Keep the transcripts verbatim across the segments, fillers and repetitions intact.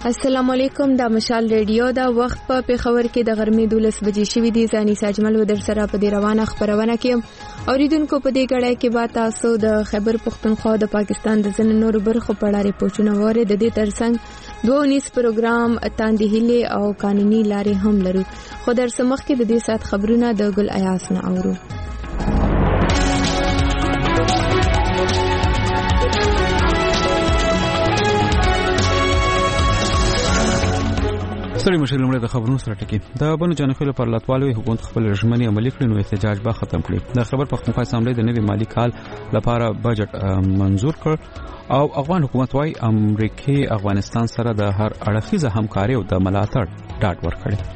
السلام علیکم، دا مشال ریډیو دا وخت په پیښور کې د غرمې دولس بجې شوې دي. ځاني ساجمل و در سره په دې روانه خبرونه کې اوریدونکو په دې غړای کې با تاسو د خیبر پختونخوا د پاکستان د ځن نور برخو په اړه پوښتنه وره د دې ترڅنګ دوه نیم پروګرام تاندهیله او قانوني لارې هم لرو. خو در سمخ کې د دې سات خبرونه د ګل ایاس نه اورو. ستړي مشر لمړی د خبرونو سره ټکی د بنو جانخیلو پر لاتوالوي حکومت خپل رژمنی عملي کړي نو احتجاج به ختم کړي. د خبر پختونخوا اسمبلی د نوي مالی کال لپاره بجټ منزور کړ او افغان حکومت وايي امریکای افغانستان سره د هر اړخیزه همکاري او د ملاتړ ډاډ ورکړي.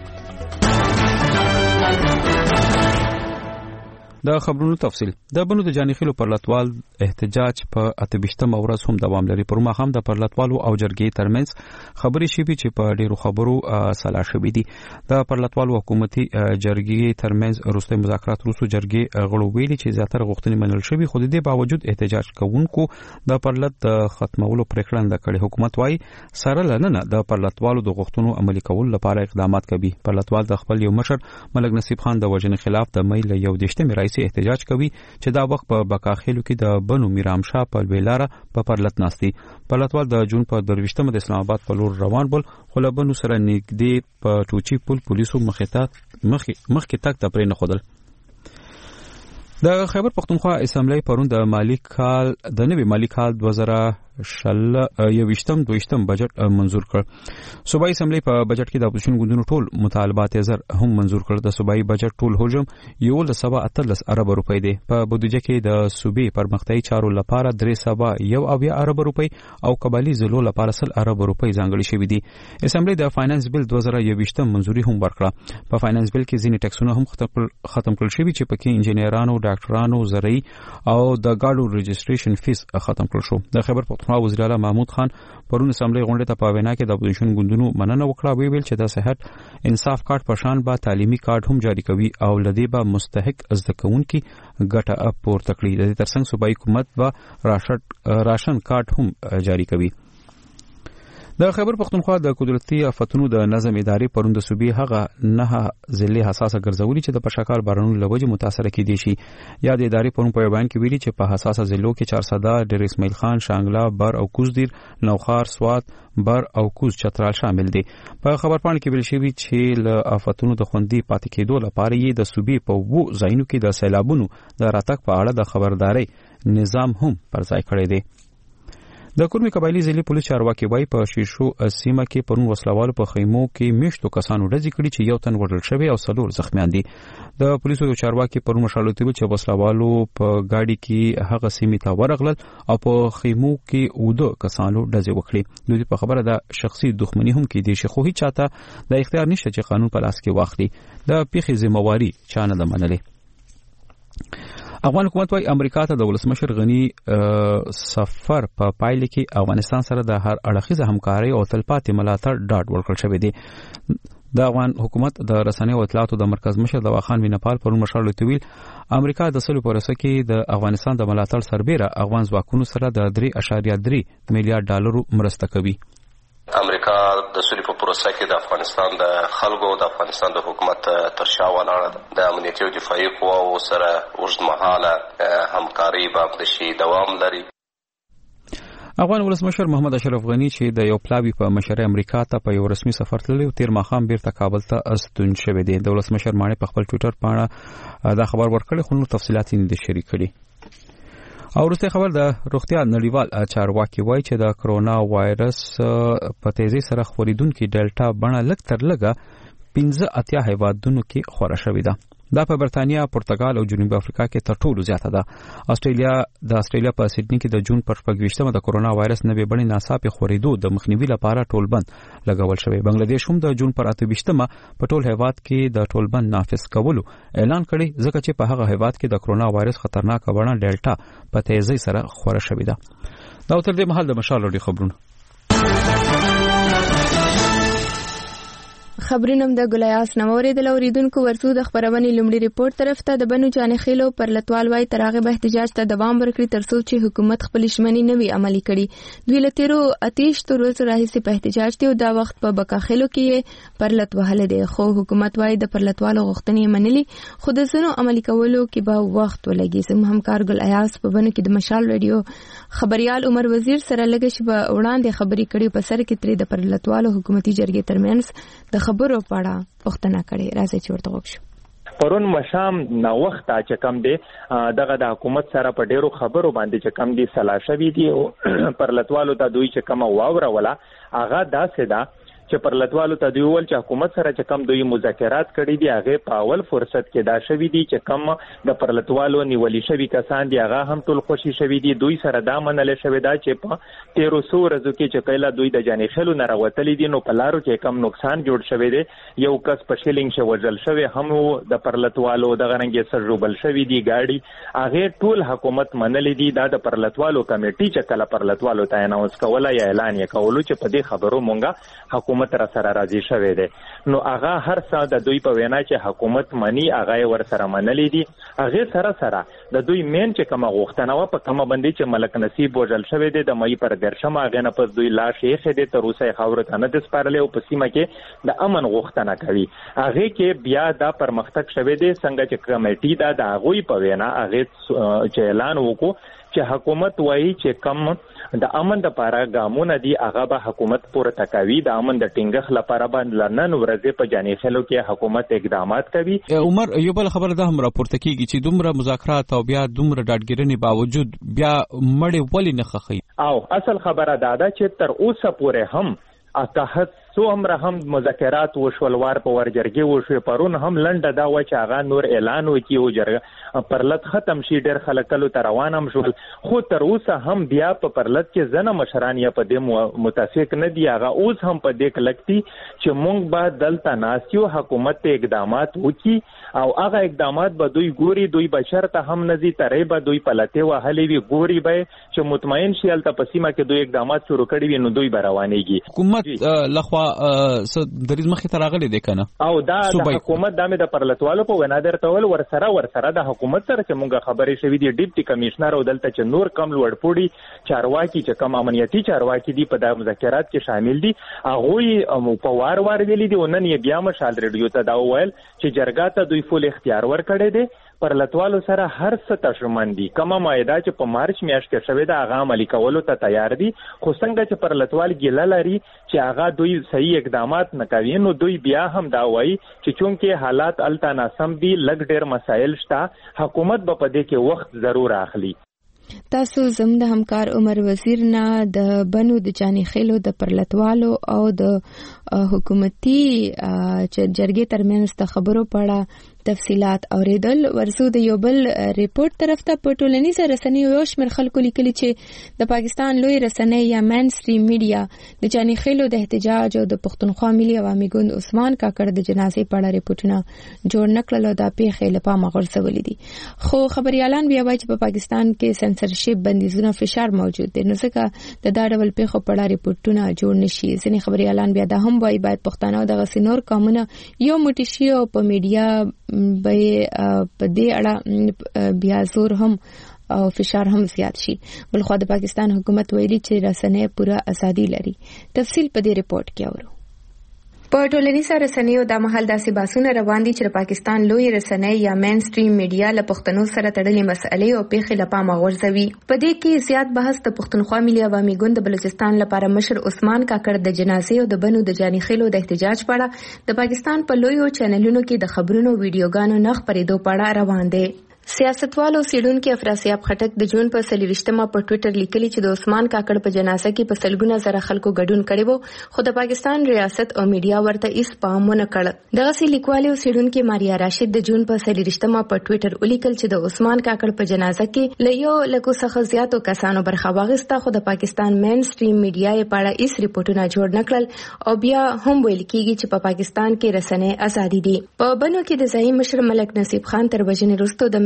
د خبرونو تفصیل د بنو د جانخیلو پر لاتوال احتجاج په اتبشتم ورځ هم دوام لري. پر مخام د پر لاتوالو او جرګې ترمنځ خبرې شوې چې په ډیرو خبرو سلا شوې دي. د پر لاتوالو حکومتي جرګې ترمنځ وروستي مذاکرات وروسته جرګې غړو ویلي چې زیاتره غوښتنې منل شوې، خو د دې باوجود احتجاج کوونکو د پرلط د ختمولو پریکړه نه کړې. حکومت وايي سره لننه د پر لاتوالو د غوښتنو عملي کول لپاره اقدامات کوي. پر لاتوال د خپل یو مشر ملک نصیب خان د وژنې خلاف د مې له یو دیشته میراثي احتجاج کوي چې دا وخت په بکاخیلو کې د بنو میرام شاه په ویلاره په پرلط ناستي. پرلطوال د جون په درويشتمه د اسلام آباد په لور روان بول، خو له بنو سره نږدې په ټوچی پل پولیسو مخته مخ مخ کې تک د پرې نه خودل. د خیبر پختونخوا اسمبلی پرون د مالی کال د نوي مالی کال دوه زره شل یوشتم دویشتم بجټ منزور کړ. صوبایي اسمبلی په بجټ کې د اپوزیشن ګوندونو ټول مطالبات زر هم منزور کړ. د صوبایي بجټ ټول حجم یو ل سبا اتلس ارب روپۍ دی. په بودیجه کې د صوبې پرمختیايي چارو لپاره درې سبا یو اویا ارب روپۍ او قبایلی ضلعو لپاره سل ارب روپۍ ځانګړي شوې دي. اسمبلی د فاینانس بل دوه زره یوشتم منزوري هم ورکړه. په فاینانس بل کې ځینې ټکسونه هم ختم کړل شوي چې پکې انجنیرانو، ډاکټرانو، زرعي او د ګاډو رجسټریشن فیس ختم کړل شو. د خبر پختونخوا وزیر اعلی محمود خان پرون اسمبلی غونډه ته په وینا کې د اپوزیشن ګوندونو مننه وکړه. وی ویل چې د صحت انصاف کارت په شان با تعلیمي کارت هم جاری کوي او لدی به مستحق زده کوونکي ګټه پورته کړي. د ترڅنګ صوبایي حکومت به راشن کارت هم جاری کوي. د خیبر پختونخوا د قدرتي آفتونو د نظم ادارې پرون د صوبې هغه نه ضلع حساسه ګرځولي چې د پشکال بارانونو لوجه متاثر کېدي شي. یا د ادارې پرون په بیان کې ویلي چې په حساسه ضلعو کې چارسده، ډیر اسماعیل خان، شانګلا، بر او کوزدیر، نوخار، سوات، بر او کوز چترال شامل دي. په خبر پاڼه کې ویل شوی چې له آفتونو د خوندي پاتې کېدو لپاره یې د صوبې په وو ځایونو کې د سیلابونو د راتګ په اړه د خبرداري نظام هم پر ځای کړی دی. د کورمي قبایلی ضلع پولیس چارواکي وایي په شیشو سیمه کې پرون وسلوالو په خیمو کې میشتو کسانو ډزې کړي چې یو تن وژل شوی او څلور زخمیان دي. د پولیسو یو چارواکي پرون مشالوتي چې وسلوالو په گاډي کې هغه سیمه ته ورغلل او په خیمو کې اوده کسانو ډزې وکړي. دوی په خبره د شخصي دښمنی هم کې دي چې خو هیڅ چاته د اختیار نشته چې قانون په لاس کې واخلي. د پیښې ذمہواری چانه ده منلې. افغان حکومت وايي امریکا ته د ولسمشر غنی سفر په پا پایله کې افغانستان سره د هر اړخیزه همکاري او تلپاتې ملاتړ ډاډ ورکړل شوی دی. د افغان حکومت د رسنیو او اطلاعاتو د مرکز مشر دواخان وینپال پرون مشال لوتویل امریکا د سلو پروسه کې د افغانستان د ملاتړ سربېره افغان ځواکونو سره د درې اشاریه درې میلیارډ ډالرو مرسته کوي. امریکا د سولې په پروسه کې د افغانستان د خلکو او د افغانستان د حکومت تر شا ولاړه ده. د امنیتي او دفاعي قواو سره اوږدمهاله همکاري به د شي دوام لري. افغان ولسمشر محمد اشرف غنی چې د یو پلاوی په مشر امریکا ته په یو رسمي سفر تللی او تیر ماښام بیرته کابل ته استون شوی دی. د ولسمشر ماڼۍ په خپل ټویټر باندې دا خبر ورکړی، خو نور تفصیلات یې نه شریک کړي. او وروسته خبر د روغتیا نړیوال چارواکي وایي چې د کرونا وایرس په تیزی سره خپرېدونکي ډیلټا بڼه لږ تر لږه پنځه اتیا هیوادونو کې خوره شوې ده. دا په برتانیا، پرتګال او جنوبي افریقا کې تر ټولو زیاته ده. استرالیا د استرالیا په سیډني کې د جون پر شپږویشتمه د کرونا وایرس نوې بڼې ناڅاپي خورېدو د مخنیوي لپاره ټولبند لګول شوی. بنگلاديش هم د جون پر اتهویشتمه په ټول هیواد کې د ټولبند نافذ کولو اعلان کړی، ځکه چې په هغه هیواد کې د کرونا وایرس خطرناک بڼه ډیلټا په تیزی سره خوره شوې ده. دا تر دې مهال د مشال لري خبرونه. خبرونه د ګلیاس نوورې د اوریدونکو ورسو د خبرونې لومړی ریپورت طرف ته د بنو جان خېلو پر لټوال وای ترغه به احتجاج ته دوام ورکړي ترڅو چې حکومت خپل شمنی نوي عملي کړي. دوی لتیرو اتیش تر ورځې راهیسې په احتجاج ته او دا وخت په بکا خېلو کې پر لټوهل دي خو حکومت وای د پر لټوالو غوښتنې منلي خو د زنو عملي کولو کې به وخت ولګي. زموږ همکار ګلیاس په بنو کې د مشال رادیو خبريال عمر وزیر سره لګښ به وړاندې خبري کړي په سر کې ترې د پر لټوالو حکومتي جرګې ترمنځ د خبرو پاړه پښتنه کړي. راځي چې ورته وښو پرون مشام نو وخت چې کم دی دغه د حکومت سره په ډیرو خبرو باندې چې کم دی سلاشوي دي پر لټوالو ته دوی چې کم واوره ولا هغه داسې ده چې پر لټوالو ته دوی ول چې حکومت سره چې کم دوی مذاکرات کړي دي هغه په اول فرصت کې دا شوی دي چې کم د پر لټوالو نیولې شوی کسان دي هغه هم ټول خوشي شوی دي. دوی سره دا منل شوی دا چې په تیرو سو ورځو کې چې کله دوی د جانې خلو نه راوتلې دي نو په لارو کې کم نقصان جوړ شوی دی. یو کس په شیلینګ شو وجل شوی هم د پر لټوالو د غرنګي سرجوبل شوی دي گاډي هغه ټول حکومت منلې دي. دا د پر لټوالو کمیټي چې کله پر لټوالو ته اناونس کوله یا اعلان یې کولو چې په دې خبرو مونږه حکومت را سره راضي شوی دی نو هغه هر څه د دوی په وینا چې حکومت منی هغه ور سره منلې دي. هغه سره سره د دوی مین چې کومه غوښتنه و په کومه باندې چې ملک نصیب وجل شوی دی د مې پر درشم هغه نه پس دوی لا شیخ دي تر اوسه خبره ته نه د سپارلې او په سیمه کې د امن غوښتنه کوي. هغه کې بیا دا پرمختګ شوی دی څنګه چې کمیټي دا د هغه په وینا هغه چې اعلان وکړو چې حکومت وایي چې کم د امن د لپاره ګامونه دي هغه به حکومت پورته کوي. د امن د ټینګښ لپاره باندې نن ورځې په جانې خلو کې حکومت اقدامات کوي. عمر یو بل خبره ده هم راپورته کیږي چې دومره مذاکرات او بیا دومره ډاډګیرنې باوجود بیا مړې ولې نه خخي او اصل خبره دا ده چې تر اوسه پورې هم اتحد سو امره هم مذاکرات وشولوار په ورجرګي وشو پرون هم لنډه دا و چې هغه نور اعلان وکي او جرګه پرلط ختم شي ډېر خلکلو تر روانم شول خو تر اوسه هم بیا په پرلط کې زنه مشران یا په دې متفق نه دی. هغه اوس هم په دې کلکتي چې مونږ به دلته ناسیو حکومت اقدامات وکي او هغه اقدامات به دوی ګوري دوی بشرته هم نزي ترې به دوی پلته وهلې وی ګوري به چې مطمئن شي الته پسیمه کې دوی اقدامات شروع کړي وي نو دوی روانيږي. حکومت لخوا دریز مخې ته راغلي دي کنه او دا د حکومت د مې د پرلطوالو په وینا درته ول ور سره ور سره د حکومت سره چې مونږه خبرې شوې دي ډیپټي کمشنر او دلته چې نور کم لوړپوړي چارواکي چې کم امنیتي چارواکي دي په د مذاکرات کې شامل دي هغه په وار وار ویلي دي ونن یې بیا مشال ریډیو ته دا ویل چې جرګه ته دوی فول اختیار ور کړی دي پر لټوالو سره هر څه تشمن دي. کومه مایده چې په مارچ میاشت کې شوې ده هغه عملي کولو ته تیار دي خو څنګه چې پر لټوال ګیله لري چې هغه دوی صحیح اقدامات نه کوي نو دوی بیا هم دا وایي چې چونکه حالات الته ناسم دي لږ ډېر مسایل شته حکومت به په دې کې وخت ضرور اخلي. تاسو زموږ د همکار عمر وزیر نه د بنو د جانې خېلو د پرلطوالو او د حکومتي جرګې ترمنځ د خبرو پاړه تفصيلات اوریدل. ورسو د یو بل ریپورت طرف ته په ټولنیزه رسنیو یو شمېر خلکو لیکلي چې د پاکستان لوی رسنۍ یا مین سټریم میډیا د جانې خېلو د احتجاج او د پښتونخوا ملي عوامي ګوند عثمان کاکړ د جنازې په اړه ریپورتونه جوړ نکړل او دا پیښې له پامه غورځولې دي. خو خبريالان بیا وایي چې په پاکستان کې سنسرشپ بندیزونه فشار موجود دي نو ځکه د دا ډول پیښو په اړه ریپورتونه جوړ نشي. ځینې خبريالان بیا دا هم وایي باید پښتانه د غسینور قومونه یو موټی شي او په میډیا به په دې اړه بیا زور هم او فشار هم زیات شي. بلخو د پاکستان حکومت ویلي چې رسنۍ پوره ازادي لري. تفصیل په دې ریپورت کې اورو. په ټولنیزه رسنیو د محل داسې باسونه روان دي چې پاکستان لوی رسنۍ یا مین سټریم میډیا له پښتنو سره تړلې مسئلې او پیښې له پامه غورځوي. په دې کې زیات بحث د پښتونخوا ملي عوامي ګوند د بلوچستان لپاره مشر عثمان کاکړ د جنازې او د بنو د جانې خېلو د احتجاج په اړه د پاکستان په لویو چینلونو کې د خبرونو ویډیوګانو نه خپرېدو په اړه روان دي. سیاستوالو سیډونکو افراسیاب خټک د جون په سلیریشتمه په ټوئیټر لیکلي چې د عثمان کاکړ په جنازه کې په سلګونه زره خلکو ګډون کړي وو خو د پاکستان ریاست او میډیا ورته هیڅ پام ونه کړ. دغه سي لیکوالو سیډونکو ماریا راشد د جون په سلیریشتمه په ټوئیټر ولیکل چې د عثمان کاکړ په جنازه کې لیو لکو څخه زیاتو کسانو برخه واغسته خو د پاکستان مین سټریم میډیا یې په اړه هیڅ ریپورتونه جوړ نکړل او بیا هم ویل کیږي چې په پاکستان کې رسنۍ ازادي دي. په بنو کې د ځای مشر ملک نصیب خان تر وژنې وروسته د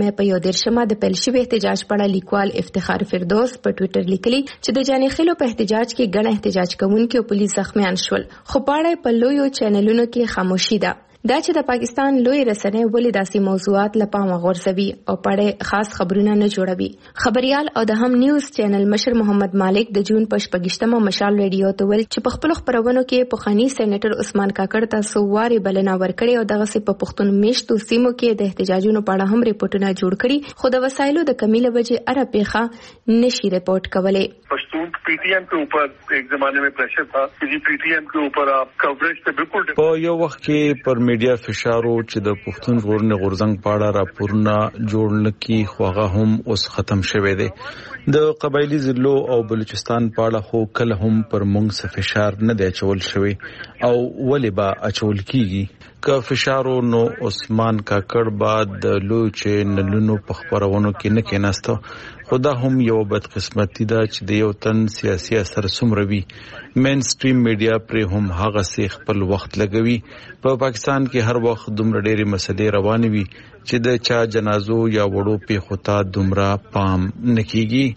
مې په یو دیرشمه د پیل شوي احتجاج په اړه لیکوال افتخار فردوس په ټوئیټر لیکلي چې د جانې خیلو په احتجاج کې ګڼ احتجاج کوونکي او پولیس زخمیان شول، خو په اړه په لویو چینلونو کې خاموشي ده. دا چې د پاکستان لوی رسنۍ ولې داسې موضوعات له پامه غورځوي او پړې خاص خبرونه نه جوړوي. خبريال او د هم نیوز چینل مشر محمد مالک د جون په شپږشتمه مشال ریډیو ته ویل چې په خپل خبرونو کې پخوانی سېنیټر عثمان کاکړ ته سوواري بلنه ورکړې او دغه سي په پښتون میشتو سیمو کې د احتجاجونو په اړه هم ریپورتونه جوړ کړي، خو د وسایلو د کمی له وجې اره پیخه نشي ریپورت کولای. پښتون پی ټی ایم के ऊपर एक जमाने में प्रेशर था कि पी टी एम के ऊपर आप कवरेज ته بالکل په یو وخت کې پر میډیا فشارو چې د پښتون ژغورنې غورځنګ پاړه راپورونه جوړ نکي خوغه هم اوس ختم شوه دی. د قبایلی ضلعو او بلوچستان پاړه خو کله هم پر مونږ څه فشار نه دی چول شوی او ولې با اچول کیږي که فشارو نو عثمان کاکړ بعد د لوی چینلونو په خبرونو کې نه کېناستو. خدا هم یو بد قسمتي ده چې د یو تن سیاسي اثر سمروي مین سټریم میډیا پر هم هغه سي خپل وخت لګوي. په پا پاکستان کې هر وخت دومره ډېری مسلې روانې وي چې د چا جنازو یا وړو پیښو ته دومره پام نکېږي.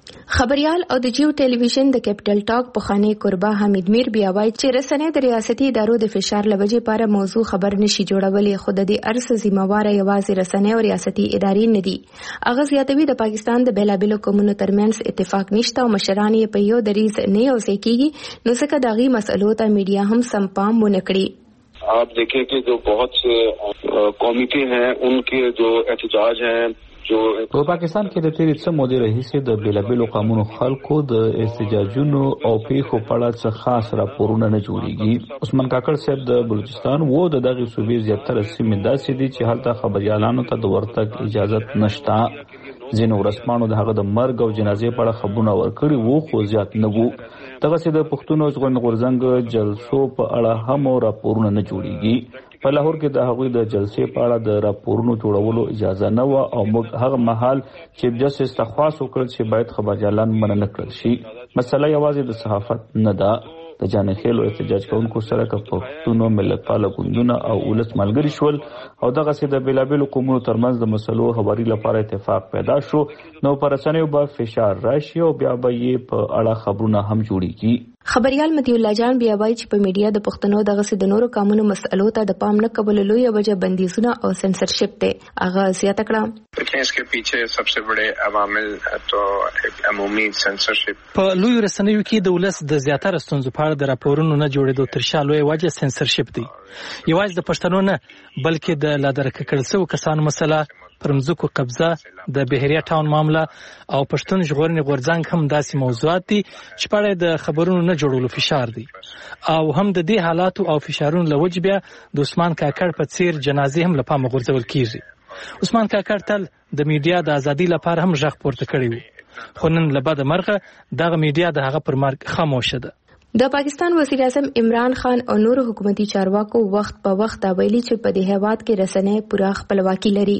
خبريال او د جیو ټلویزیون د کیپټل ټاک په خانه قربا حمید میر بیا وایي چې رسنۍ د ریاستي ادارو د فشار لوجې لپاره موضوع خبر نشي جوړولې، خو د دې ارث ذمہوار یوازې رسنۍ او ریاستي ادارې نه دي. هغه زیاتوي د پاکستان د بیلابلو قومونو ترمنځ اتفاق نشته او مشران یې په یو دریز نه یوځای کیږي، نو ځکه دغه مسلو ته میډیا هم سم پام ونه کړي. आप देखें कि जो बहुत से कमेटी हैं उनके जो एहतजाज हैं په پاکستان کې د تیرې څه مودې راهیسې د بیلابلو قومونو خلکو د احتجاجونو او پیښو په اړه څه خاص راپورونه نه جوړیږي. عثمان کاکړ صاحب د بلوچستان و د دغه صوبې زیاتره سیمې داسې دي چې هلته خبريالانو ته د ورتګ اجازه نشته. ځینو ورسمانو د هغه د مرګ او جنازې په اړه خبرونه ورکړي وو خو زیات نه وو. دغه سي د پښتون ژغورنې غورځنګ جلسو په اړه هم راپورونه نه جوړیږي. په لاهور کې د هغوی د جلسې په اړه د راپورونو جوړولو اجازه نه و او موږ هغه مهال چیف جسټس تخواس وکړ چې باید خبريالان مننه کړل شي. مسله یوازې د صحافت نه ده. د جانې خیلو احتجاج کوونکو سره که پښتونو ملتپاله ګوندونه او ولس ملګري شول او دغه سي د بیلابلو قومونو ترمنځ د مسلو هواري لپاره اتفاق پیدا شو، نو پر رسنیو به فشار راشي او بیا به یې په اړه خبرونه هم جوړیږي. خبريال متي الله جان بیا وایي چې په میډیا د پښتنو دغه سي د نورو قانونو مسلو ته د پام نه کول لوی وجه بندیزونه او سنسرشپ ته هغه زیاته کړه. لیکن اس के पीछे सबसे बड़े عوامل تو عمومي سنسرشپ په لوی رسنیو کې د ولس د زیاتره ستونزو په اړه د راپورونو نه جوړېدو تر شا لوی وجه سنسرشپ دی. یوازې د پښتنو نه بلکې د لادرکه کړل شوو کسانو مسله، پرمزکو قبضه، د بهریا ټاون معامله او پښتون ژغورنې غورځنګ هم داسې موضوعات دي چې په اړه د خبرونو نه جوړولو فشار دی او هم د دې حالاتو او فشارونو له وجې بیا د عثمان کاکړ په څیر جنازې هم له پامه غورځول کیږي. عثمان کاکړ تل د میډیا د ازادۍ لپاره هم غږ پورته کړی و، خو نن له بده مرغه دغه میډیا د هغه پر مرګ خاموشه ده. د پاکستان وزیر اعظم عمران خان او نور حکومتي چارواکو وخت په وخت دا ویلي چې په دې هیواد کې رسنۍ پوره خپلواکي لري.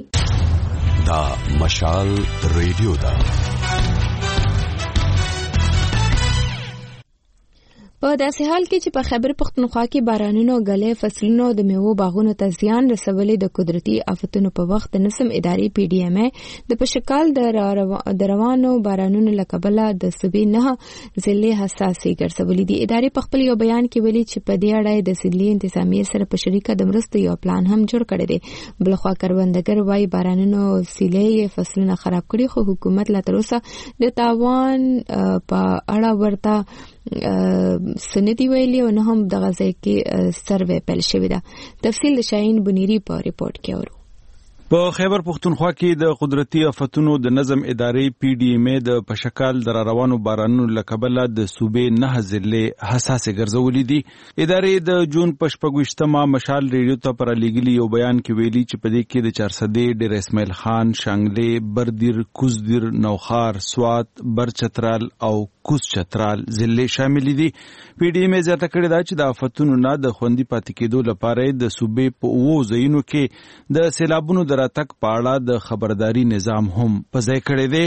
دا مشال ریډیو دا په داسې حال کې چې په خیبر پښتونخوا کې بارانونو غلې فصلونو د میوو باغونو ته زیان رسولې د قدرتي آفتونو په وخت د نسم ادارې پی ډی ایم د پشکال د روانو بارانونو لکبله د صوبې نه ضلع حساسي ګرځولې دي. ادارې په خپل یو بیان کې ویلي چې په دې اړه د ضلع انتظامیه سره په شریکه د مرستو یو پلان هم جوړ کړی دی. بلخوا کروندګر وايي بارانونو سیلې فصلونه خراب کړي، خو حکومت لا تر اوسه د تاوان په اړه ورته سندي ویلي او نه هم دغه ځای کې سروې پیل شوې ده. تفصیل د شاهین بنيري په ریپورت کې اورو. په خیبر پښتونخوا کې د قدرتي آفتونو د نظم ادارې پی ډی ایم د پشکال در روانو بارانونو لکبله د صوبې نه ضلع حساسه ګرځولې دي. ادارې د جون په شپږویشتمه مشال ریډیو ته پر لګلی یو بیان کې ویلي چې په دې کې د چارسدې ډیر اسماعیل خان، شانګلې، بردیر، کوزدیر، نوخار، سوات، برچترال او کوز چترال ضلع شامل دي. پی ډی ایم زیاته کړې ده چې د آفتونو نه د خوندي پاتې کېدو لپاره د صوبې په اوو ځایونو کې د سیلابونو د راتګ په اړه د خبرداري نظام هم په ځای کړی دی.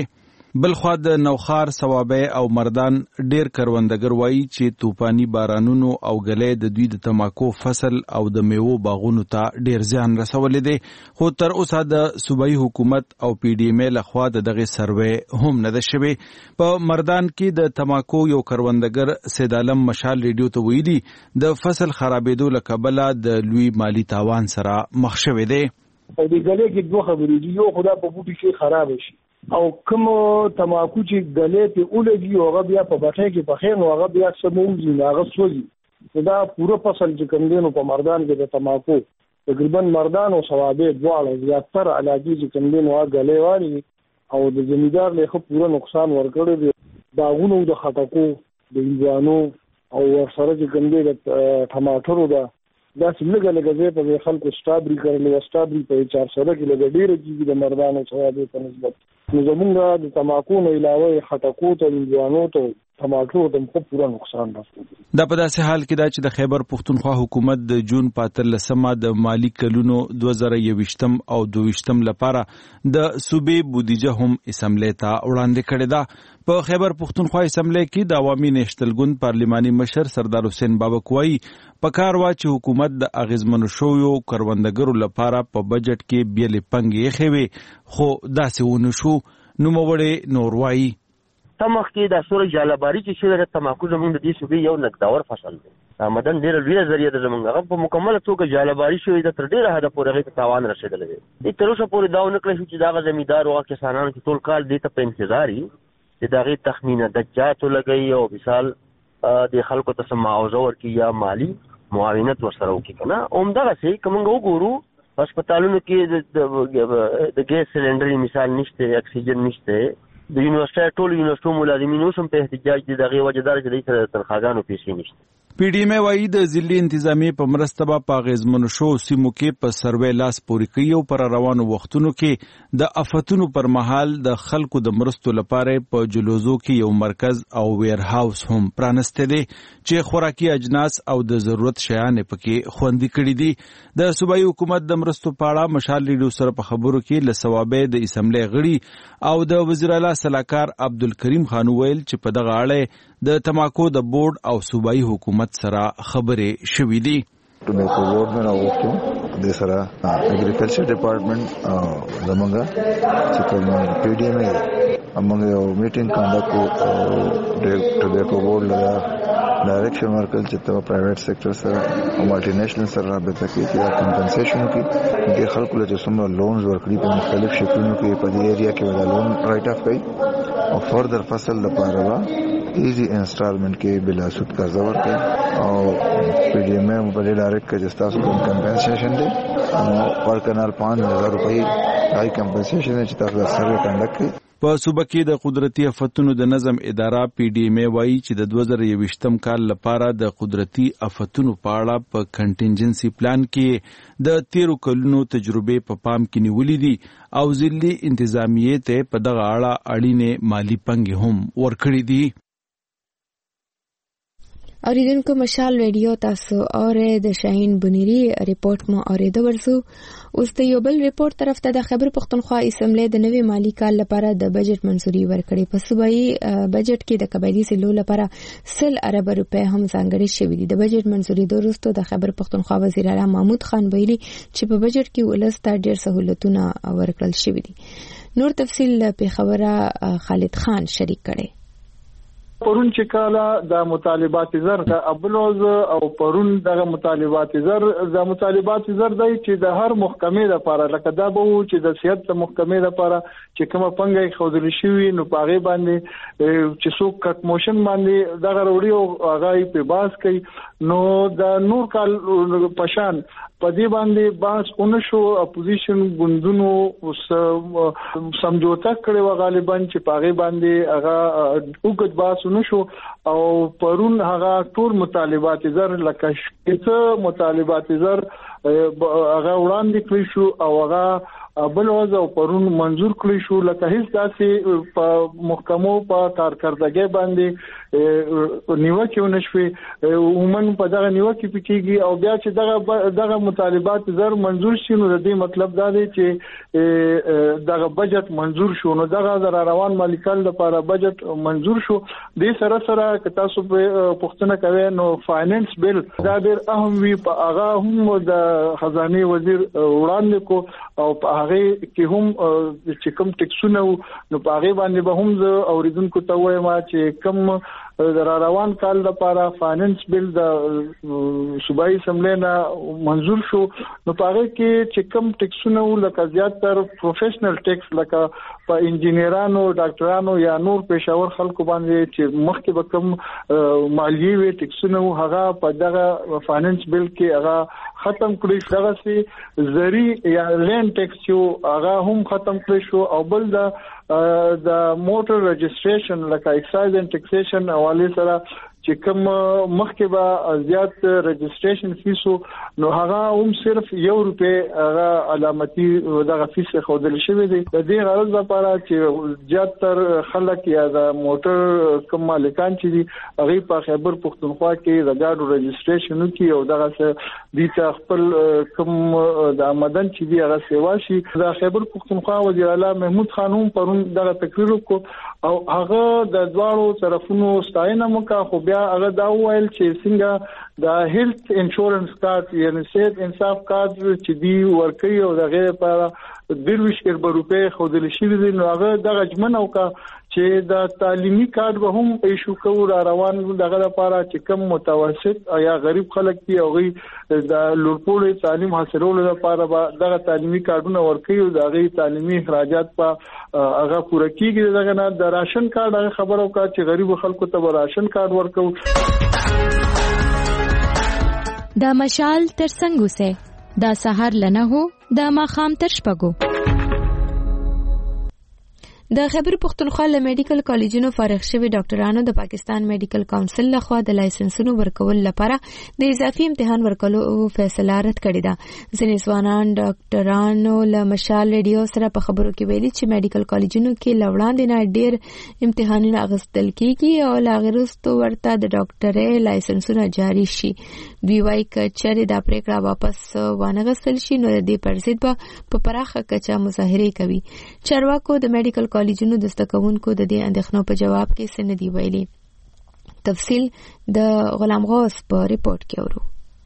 بلخوا د نوخار ثوابه او مردان ډیر کروندګر وایي چې طوفاني بارانونو او غلې د دوی د تماکو فصل او د میوو باغونو ته ډیر زیان رسولې دي خو تر اوسه د صوبایي حکومت او پی ډی ایم لخوا دغه سروې هم نه ده شوی په مردان کې د تماکو یو کروندګر سید عالم مشال ریډیو ته ویلي د فصل خرابېدو لکبله د لوی مالی تاوان سره مخ شوی دی او د غلې کې دوه خبرې دي یو خدا په بوټي کې خراب شي او کوم تماکو چې غلې ته اولګي او بیا په بټه کې په خیر او بیا سموږي هغه سوځي دا پوره فصل چې کوم دینو په مردان کې د تماکو تقریبا مردان او ثوابه دواړه زیاتره علاقې چې کوم دینو هغه غلې واري او د زمیندار له خو پوره نقصان ورکړي دي باغونو د خټکو د انځانو او ورسره چې کوم دي د ټماټرو دا دا څنګه لګځي په خلکو سټابري کړل او سټابري په چار سو کې لګ ډیره کیږي د مردانو ثوابه په نسبت نو زمونږ د تماکو نه علاوه خټکو ته انځانو ته ټماټرو د خو پوره نقصان راځي دا په داسې حال کې دا چې د خیبر پښتونخوا حکومت د جون پاتلسمه د مالی کلونو دوه زره یوویشتم او دویشتم لپاره د صوبې بودیجه هم اسمبلی ته وړاندې کړې ده په خیبر پښتونخوا اسمبلی کې د عوامي نېشنل ګوند پارلماني مشر سردار حسین بابک وایي پکار وا چې حکومت د اغیزمنو شویو کروندګرو لپاره په بجټ کې بیلې پنګې خوي خو داسې ونه شو نو موړې نور وایي تمخ کې د سورې جالباری چې شوی د تماکو زموږ د دې صوبې یو نقداور فصل دی آمدن ډېر لوی ذریعہ د زموږ هغه په مکمله توګه جالباری شوی د تر ډېره حد پورې غي تاوان رسیدلی دی د تر اوسه پورې دا ونه کړی چې دا زمیندار او کسانانو چې ټول کال دې ته په انتظار دي چې دا غي تخمینه د جاتو لګي او مثال د خلکو ته معاوضه ورکړي یا مالی معاونت ورسره وکړي کنه اومدغه سي کومه وګورو هسپتالونو کې د ګیس سلندري مثال نشته اکسیجن نشته د یونیورسيټي ټول یونیورسيټو ملازمینو سم په احتجاج دي دغه وجدار چې د سره تنخواګانو پیسې نشته پی ډی ایم وايي د ضلعي انتظامی په مرسته په غیزمنو شو سیمو کې په سروې لاس پوري کوي او پر روانو وختونو کې د افتونو پر مهال د خلکو د مرستو لپاره په جلوزو کې یو مرکز او ویر هاوس هم پرانسته دي چې خوراکي اجناس او د ضرورت شیان پکې خوندي کړي دي د صوبایي حکومت د مرستو په اړه مشال ریډیو سره په خبرو کې لثوابه د اسمبلی غړي او د وزیر اعلی صلاحکار عبدالکریم خان ویل چې په دغه اړه د تماکو د بورډ او صوبایي حکومت سره خبرې شوې دي ټماکو بورډ نه راوښتو د سره اګریکلچر ډپارټمنټ زمونږ چې کوم پی ډی ایم امونږ یو میټینګ کنډکټ کو د ټماکو بورډ لپاره ډایریکشن ورکړل چې ته پرایویټ سېکټر سره او مالټي نېشنل سره رابطه کوي چې کمپنسیشن کوي د خلکو له څومره لونز ورکړي په مختلف شکلونو کې په دې ایریا کې ولا لون رائټ اف کوي او فردر فصل لپاره وا ایزی انسټالمنٹ کې بلا سود قرض ورکړي او پی ډی ایم ایم په ډایرکټ کې چې تاسو کوم کمپنسیشن دی او پر کانال پانچ هزار روپۍ دای کمپنسیشن چې تاسو سره کنډکټ کړئ په صوبه کې د قدرتي آفتونو د نظم اداره پی ډی ایم وايي چې د دوه زره یوویشتم کال لپاره د قدرتي آفتونو په اړه په کنټینجنسي پلان کې د تیرو کلونو تجربې په پام کې نیولې دي او ضلعي انتظامیې ته په دغه اړه اړینې مالی پنګې هم ورکړې دي اوریدونکو مشال ریډیو تاسو اوره د شاهین بنيري ریپورت مو اوریدو ورسو اوس د یو بل ریپورت طرف ته د خیبر پښتونخوا اسمبلی د نوي مالی کال لپاره د بجټ منځوري ورکړې په صوبایي بجټ کې د قبایلی سلو لپاره سل ارب روپے هم ځانګړي شوې دي د بجټ منځوري وروسته د خیبر پښتونخوا وزیر اعلی محمود خان ویلي چې په بجټ کې ولسته ډېر سہولتونه ورکړل شوې دي نور تفصیل په خبره خالد خان شریک کړي پرون چې کاله د مطالبات زر د ابلوز او پرون دغه مطالبات زر د مطالبات زر دای چې د هر محکمې لپاره لکه دا به چې د سیاست د محکمې لپاره چې کومه پنګي خوذل شوی نو پاغه باندې چې څوک کټ موشن باندې دغه وروړي او هغه په باس کوي نو د نور کال پشان په دې باندې باس اونشو اپوزیشن ګوندونو سمجوتا کړي و غالبا چې پاغه باندې هغه وګت باس نشو او پرون هغه ټول مطالبات زر لکه شپږ مطالبات زر هغه وړاندې کړی شو او هغه بل وځ او پرون منزور کړی شو لکه هیڅ داسې په محکمو په کارکردګۍ باندې نیوکه ونشوي عموما په دغه نیوکه پکېږي او بیا چې دغه دغه مطالبات زر منزور شي نو د دې مطلب دا دی چې دغه بجټ منزور شو نو دغه د روان مالیکال لپاره بجټ منزور شو د سره سره که تاسو په پښتنه کوي نو فاینانس بیل دا ډېر اهم وی په هغه هم د خزانه وزیر وړاندې کو او په هغه کې هم چې کوم ټیکسونه نو په هغه باندې به هم زه اوریدونکو ته وایم چې کوم د روان کال لپاره فاینانس بیل د صوبایي اسمبلی نه منزور شو نو په هغه کې چې کوم ټیکسونه لکه زیاتره پروفیشنل ټیکس لکه په انجینرانو ډاکټرانو یا نور پېښور خلکو باندې چې مخکې به کوم مالیه وي ټیکسونه هغه په دغه فاینانس بیل کې هغه ختم کړی دغه سي زری یا لین ټیکس یو هغه هم ختم کړی شو او بل د د موټر رجستریشن لکه ایکسایز اینڈ ټیکسیشن حواله سره چې کوم مخکې به زیات رجستریشن فیسو نو هغه هم صرف یو روپے هغه علامتي دغه فیس خودل شوی دی د دې غرض لپاره چې زیاتر خلک یا د موټر کوم مالکان چې دي هغه په خیبر پختونخوا کې د ګاډو رجستریشن کوي او دغه څه د خپل کوم د آمدن چې دی هغه سیوا شي د خیبر پختونخوا وزیر اعلی محمود خانوم پرون دغه تقریر وکړ او هغه د دواړو طرفونو ستاینه وکړه خو بیا هغه دا ویل چې څنګه د هیلث انشورنس کارت یعنی صحت انصاف کارت چې دی ورکي او د غیر لپاره درویش کر روپے خودل شي دي نو هغه د غجمن او کا چې د تعلیمي کارت به هم ایشو کوو را روان دغه لپاره چې کم متوسط یا غریب خلک دي او غي د لوړپوړي تعلیم حاصلولو لپاره به دغه تعلیمي کارتونه ورکي او د غي تعلیمي اخراجات په هغه پوره کیږي دغه نه د راشن کارت هغه خبرو کا چې غریب خلکو ته راشن کارت ورکو دا مشال تر څنګه سه دا سحر لنه هو دا ماخام تر شپګو د خیبر پختونخوا له میډیکل کالجونو فارغ شوي ډاکټرانو د پاکستان میډیکل کونسل لخوا د لایسنسونو ورکول لپاره د اضافي امتحان ورکولو فیصله رد کړې ده. ځینې ځوانان ډاکټرانو له مشال ریډیو سره په خبرو کې ویلي چې میډیکل کالجونو کې له وړاندې نه ډېر امتحانونه اخیستل کېږي او له هغې وروسته ورته د ډاکټرۍ لایسنسونه جاري شي. دوی وایي که چېرې دا پرېکړه واپس وانغستل شي نو د دې پر ضد به په پراخه کچه مظاهرې کوي. چارواکو د میډیکل کالجونو د زده کوونکو د دې اندېښنو په جواب کې څه نه دي ویلي. تفصیل د غلام غوث په ریپورت کې اورو.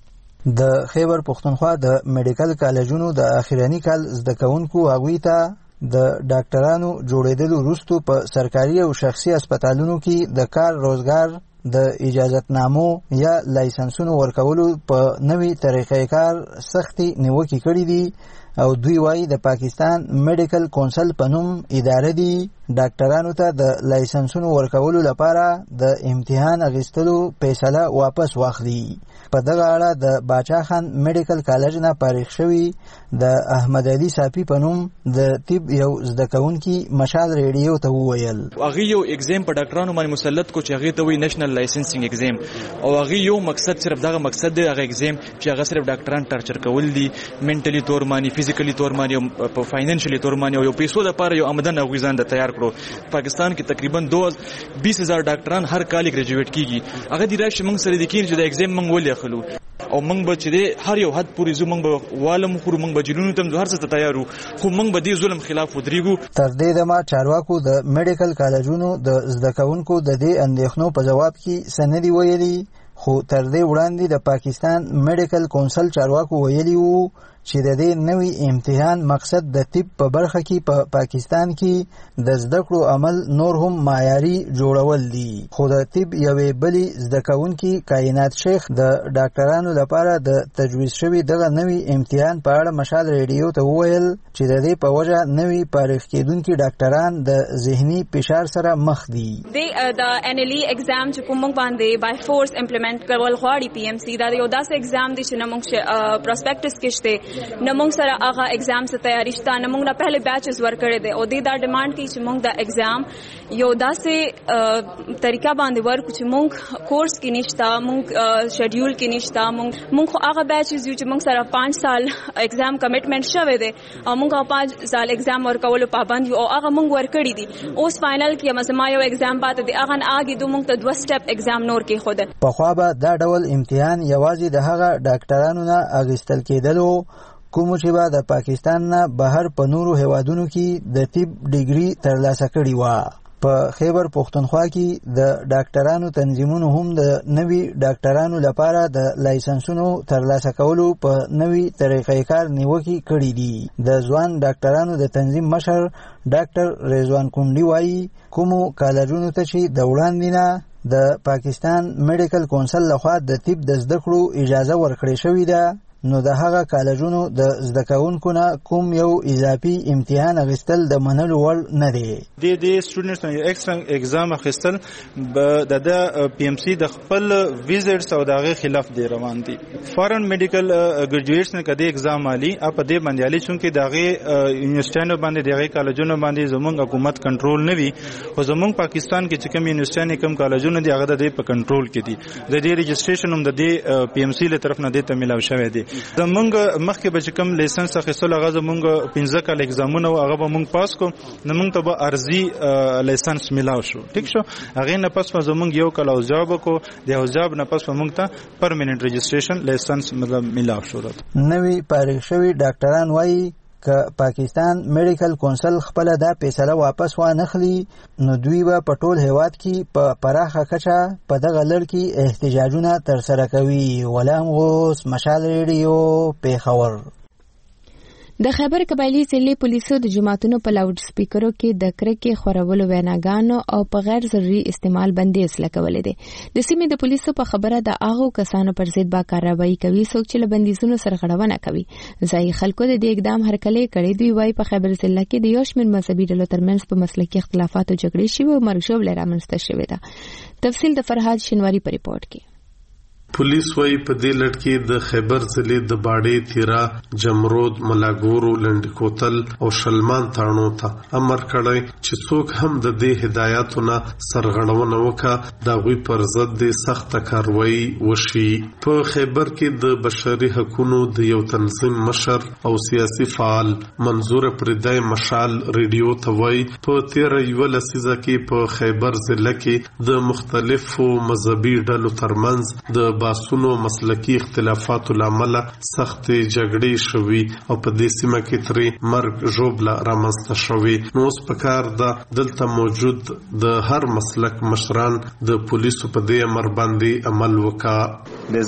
د خیبر پختونخوا د میډیکل کالجونو د اخیرنی کال زده کوونکو هغوی ته د ډاکټرانو جوړېدلو وروسته په سرکاري او شخصي هسپتالونو کې د کار روزګار د اجازتنامو یا لایسنسونو ورکولو په نوې طریقې کار سختي نیوکې کړې دي او دوی وايي د پاکستان میډیکل کونسل په نوم اداره دي ډاکټرانو ته د لایسنسونو ورکولو لپاره د امتحان اخیستلو فیصله واپس واخلي. په دغه اړه د باچا خان میډیکل کالج نه فارغ شوي د احمد علي صافي په نوم د طب یو زده کوونکي مشال ریډیو ته وویل هغه یو ایگزام په ډاکټرانو باندې مسلط کو چې هغه ته وی نېشنل لایسنسینګ ایگزام او هغه یو مقصد صرف دغه مقصد دی هغه ایگزام چې هغه صرف ډاکټران ټارچر کول دي منټلی تور باندې فزیکلی تور باندې او فاینانشلی تور باندې او یو پیسو لپاره یو آمدن او غزان د تیار کړو. پاکستان کې تقریبا بیس هزار ډاکټران هر کال ګریجویټ کیږي هغه دی راشي موږ سره د کین چې د ایگزام موږ ولې اخلو او موږ به چې هر یو حد پورې زو موږ به والم خو موږ به جنونو تم هر څه تیارو خو موږ به دې ظلم خلاف ودرېګو. تر دې دمه چارواکو د میډیکل کالجونو د زده کوونکو د دې اندېښنو په جواب کې سندي ویلي خو تر دې وړاندې د پاکستان میډیکل کونسل چارواکو ویلي وو چې د دې نوي امتحان مقصد د طب په برخه کې په پا پاکستان کې د زده کړو عمل نور هم معیاري جوړول دي. خو د طب یوې بلې زده کوونکي کائنات شیخ د ډاکټرانو لپاره د تجویز شوي دغه نوي امتحان په اړه مشال ریډیو ته وویل چې د دې په وجه نوي فارغ کېدونکي ډاکټران د ذهني فشار سره مخ دي. د ان ال ای ایگزام چې کوم باندې بای فورس امپلیمنټ امپلیمنٹ کول غواړي پی ام سی دا یو داسې اگزام دی چې نه موږ پروسپیکټس کې شته نه موږ سره هغه اگزام سره تیاری شته نه موږ نه پهله بیچز ورکړی دی او دې دا ډیمانډ کوي چې موږ دا اگزام یو داسې طریقه باندې ورکو چې موږ کورس کې نشته موږ شیډیول کې نشته موږ موږ خو هغه بیچز یو چې موږ سره پانچ سال اگزام کمټمنټ شوی دی او موږ پانچ سال اگزام ورکولو پابند یو او هغه موږ ورکړی دي اوس فائنل کې مزما یو اگزام پاتې دی هغه اگې دوه موږ ته دوه سټپ اگزام نور کې خود په خو به دا ډول امتحان یوازې د هغه ډاکټرانو نه اغستل کېدلو کوم چې به د پاکستان نه بهر په نورو هیوادونو کې د طب ډیګري ترلاسه کړي و. په خیبر پختونخوا کې د ډاکټرانو تنظیمونو هم د نوي ډاکټرانو لپاره د لایسنسونو ترلاسه کولو په نوي طریقې کار نیوکې کړې دي. د ځوان ډاکټرانو د تنظیم مشر ډاکټر رضوان کونډي وایي کوم کالجونو ته چې د وړاندې نه د پاکستان میډیکل کونسل لخوا د طب د زده کړو اجازه ورکړې شوې ده نو د هغه کالجونو د زده کوونکو نه کوم یو اضافي امتحان اخیستل د منلو وړ نه دی. د دې سټوډنټس نه یو ایکسترا اگزام اخیستل د د پی ام سی د خپل ویزټس او دغه خلاف دی روان دي. فارن میډیکل ګریجویټس نه کدي اگزام علي اپ دې باندې علي چونکې دغه یونیورسيټانو باندې دغه کالجونو باندې زمونږ حکومت کنټرول نه وي او زمونږ پاکستان کې چې کوم یونیورسيټانو کوم کالجونو دی هغه د دې په کنټرول کې دي. د دې رجسټریشن هم د دې پی ام سی له طرف نه د تملاو شوی دی. زمونږ مخکې به چې کوم لایسنس اخیستل هغه زمونږ پنځه کال اگزامونه او هغه به مونږ پاس کو نو مونږ ته به ارزي لایسنس ملاو شو. ټیک شو هغه نه پس زمونږ یو کال اوجاب کو د اوجاب نه پس مونږ ته پرمننت رجسټریشن لایسنس مطلب ملاو شو. نوی فارغ شوی ډاکټران وایي که پاکستان میډیکل کونسل خپل دا فیصله واپس وانخلي نو دوی به په ټول هیواد کې په پراخه کچه په دغه لړ کې احتجاجونه ترسره کوي. غلام غوث، مشال ریډیو، پیښور. د خیبر قبایلی ضلع پولیسو د جماعتونو په لاوډ سپیکرو کې د کرکې خورولو ویناګانو او په غیر ضروري استعمال بندیز لګولې دي. د سیمې د پولیسو په خبره د هغو کسانو پر ضد با کاروائی کوي څوک چې له بندیزونو سرغړونه کوي. ځایي خلکو د دې اقدام هرکلې کړي. دوی وايي په خیبر ضلع کې د یو شمېر مذهبي ډلو ترمنځ په مسلکي اختلافاتو جګړې شوې او مرګ ژوبله رامنځته شوې ده. تفصیل د فرهاد شینواری په ریپورت کې. پولیس وايي په دې لړ کې د خیبر ضلع د باډې، تیرا، جمرود، ملاګورو، لنډکوتل او شلمان تاڼو ته امر کړی چې څوک هم د دې هدایاتونه سرغړونه وکړي د غوي پر ضد د سخت کاروایی وشي. په خیبر کې د بشري حقوقو د یو تنظیم مشر او سیاسي فعال منظور پردای مشال ریډیو ته وایي په تیر یو لسیزه کې په خیبر ضلع کې د مختلفو مذهبي ډلو ترمنځ د باسونو مسلکی اختلافاتو لامل سخت جګړې شوي او په دې سیمه کې ترې مرګ ژوبله رامنځته شوي. نو اوس پکار ده دلته موجود د هر مسلک مشران د پولیسو په دې امر باندې عمل وکړي. د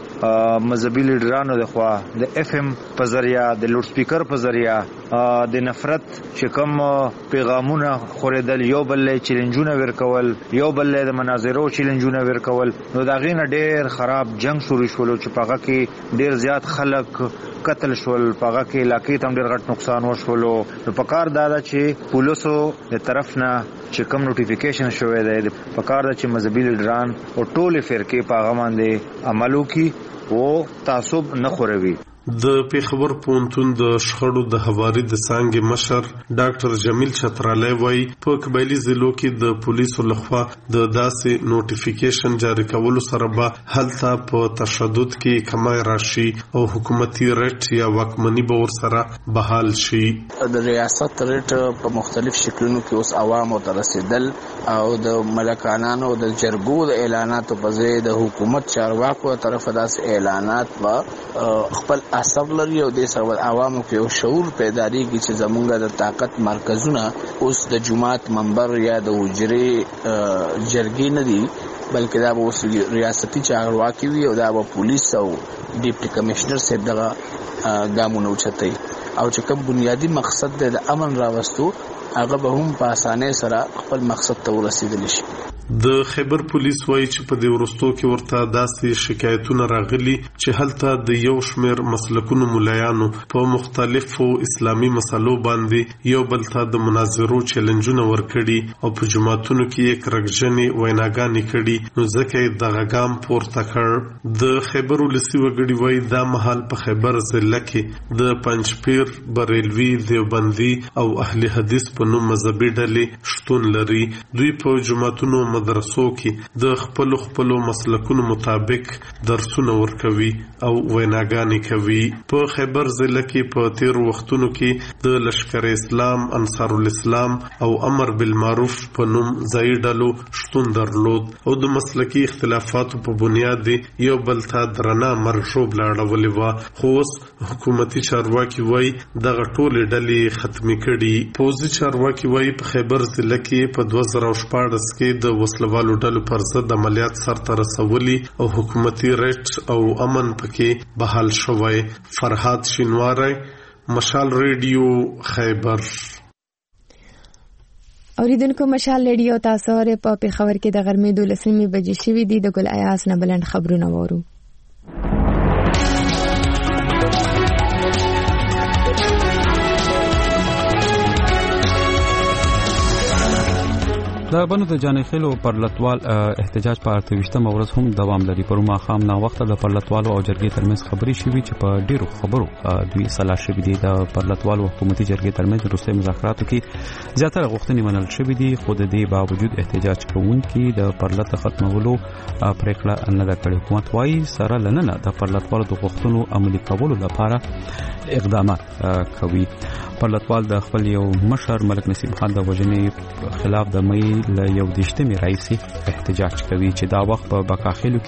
ځنې مذهبي لیډرانو د خوا د اف ام په ذریعہ د لوډ سپیکر په ذریعہ د نفرت چې کوم پیغامونه خوریدل، یو بل چیلنجونه ورکول، یو بل د مناظرو چیلنجونه ورکول، نو دا غینه ډېر خراب جنگ شروع شول چې پاغه کې ډېر زیات خلک قتل شول، پاغه کې علاقې ته ډېر غټ نقصان وشول. نو پکار دا چې پولیسو د طرف نه چې کوم نوټیفیکیشن شوی دی پکار دا چې مذهبي لیډران او ټولې فرقې پاغه باندې عمل وکړي او تعصب نه خوروي. د پیښور پوهنتون د شخړو د حواري د څانګې مشر ډاکټر جمیل چترالی وایي په قبایلي ضلعو کې د پولیسو لخوا د داسې نوټیفیکیشن جاری کولو سره به هلته په تشدد کې کمای راشي او حکومتي ریټ یا واکمني به ورسره بحال شي. د ریاست ریټ په مختلف شکلونو کې اوس عوامو ته رسیدل او د ملکانانو د جرګو د اعلاناتو په ځای د حکومت چارواکو طرفه داسې اعلانات به خپل اثر لري او د سره عوامو کې یو شعور پیداریږي چې زمونږ د طاقت مرکزونه اوس د جماعت منبر یا د وجرې جرګې نه دي بلکې دا به اوس ریاستي چارواکي وي او دا به پولیس او ډیپټي کمشنر صاحب دغه ګامونه اوچتوي او چې کوم بنیادی مقصد د امن راوستو هغه به هم په اسانۍ سره خپل مقصد ته ورسېدلی شي. د خیبر پولیس وایي چې په دې وروستو کې ورته داسې شکایتونه راغلي چې هلته د یو شمېر مسلکونو مولایانو په مختلفو اسلامي مسلو باندې یو بل ته د مناظرو چیلنجونه ورکړي او په جماعتونو کې یک رګجنې ویناګانې کړي، نو ځکه دغه ګام پورته کړ. د خیبر ولسي وګړي وایي دا مهال په خیبر ضلع کې د پنجپیر، بریلوي، دیوبندي او اهل حدیث په نوم مذهبي ډلې شتون لري. دوی په جماعتونو مدرسو کې د خپل خپل مسلکونو مطابق درسونه ورکوي او ویناګانې کوي. په خیبر ضلع کې په تیر وختونو کې د لشکر اسلام، انصار الاسلام او امر بالمعروف په نوم ځای ډلو شتون درلود او د مسلکي اختلافاتو په بنیاد یو بل ته درنه مرشوب لاړولې و، خو اوس حکومتي چارواکي وایي دغه ټولې ډلې ختمې کړي. پوځي چارواکي وایي په خیبر ضلع کې په دوه زره شپاړس کې د وسلوالو ډلو پر ضد عملیات سرته رسولي او حکومتي ریټ او امن پکې بحال شوی. فرهاد شینواری، مشال ریډیو، خیبر. اوریدونکو مشال ریډیو تاسو لري په پیښور کې د غرمې دولسمې بجې شوې دي. د ګل ایاز نه بلند خبرونه وورو. د بنو د جانې خېلو پرلتوال احتجاج په اته ورځ هم دوام لري. پر ماښام نا وخت د پرلتوالو او جرګې ترمنځ خبري شوې چې په ډیرو خبرو دوی سلا شوې دي. د پرلتوالو حکومتي جرګې ترمنځ وروستي مذاکراتو کې زیاتره غوښتنې منل شوې دي، خو د دې باوجود احتجاج کوونکي د پرلت ختمولو پریکړه نه ده کړې. حکومت وايي سره لننه د پرلتوالو د غوښتنو عملي کولو لپاره اقدامات کوي. پرلتوال د خپل یو مشر ملک نصیب خان د وژنې خلاف د مې له یو دیشتمې راځي احتجاج کوي چې دا وخت په بکاخیلو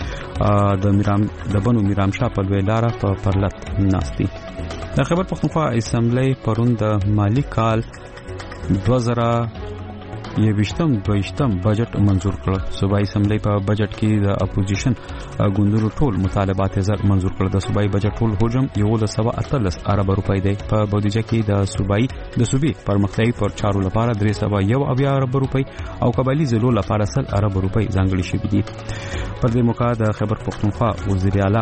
کې د میرام د بنو میرام شاه په لوی لار په پرلت ناستي. د خیبر پښتونخوا اسمبلی پرون د مالی کال دوه زره یویشتم دویشتم بجټ منظور کړ. صوبایي اسمبلی په بجټ کې د اپوزیشن ګوندونو ټول مطالبات زر منظور کړ. د صوبایي بجټ ټول حجم یو د سوا اتلس ارب روپۍ دی. په بودیجه کې د صوبایي د صوبې پرمختیايي پر چارو لپاره درې سوا یو اویا ارب روپۍ او قبایلی ضلعو لپاره سل ارب روپۍ ځانګړي شوي دي. پر دې موقع د خیبر پښتونخوا وزیر اعلی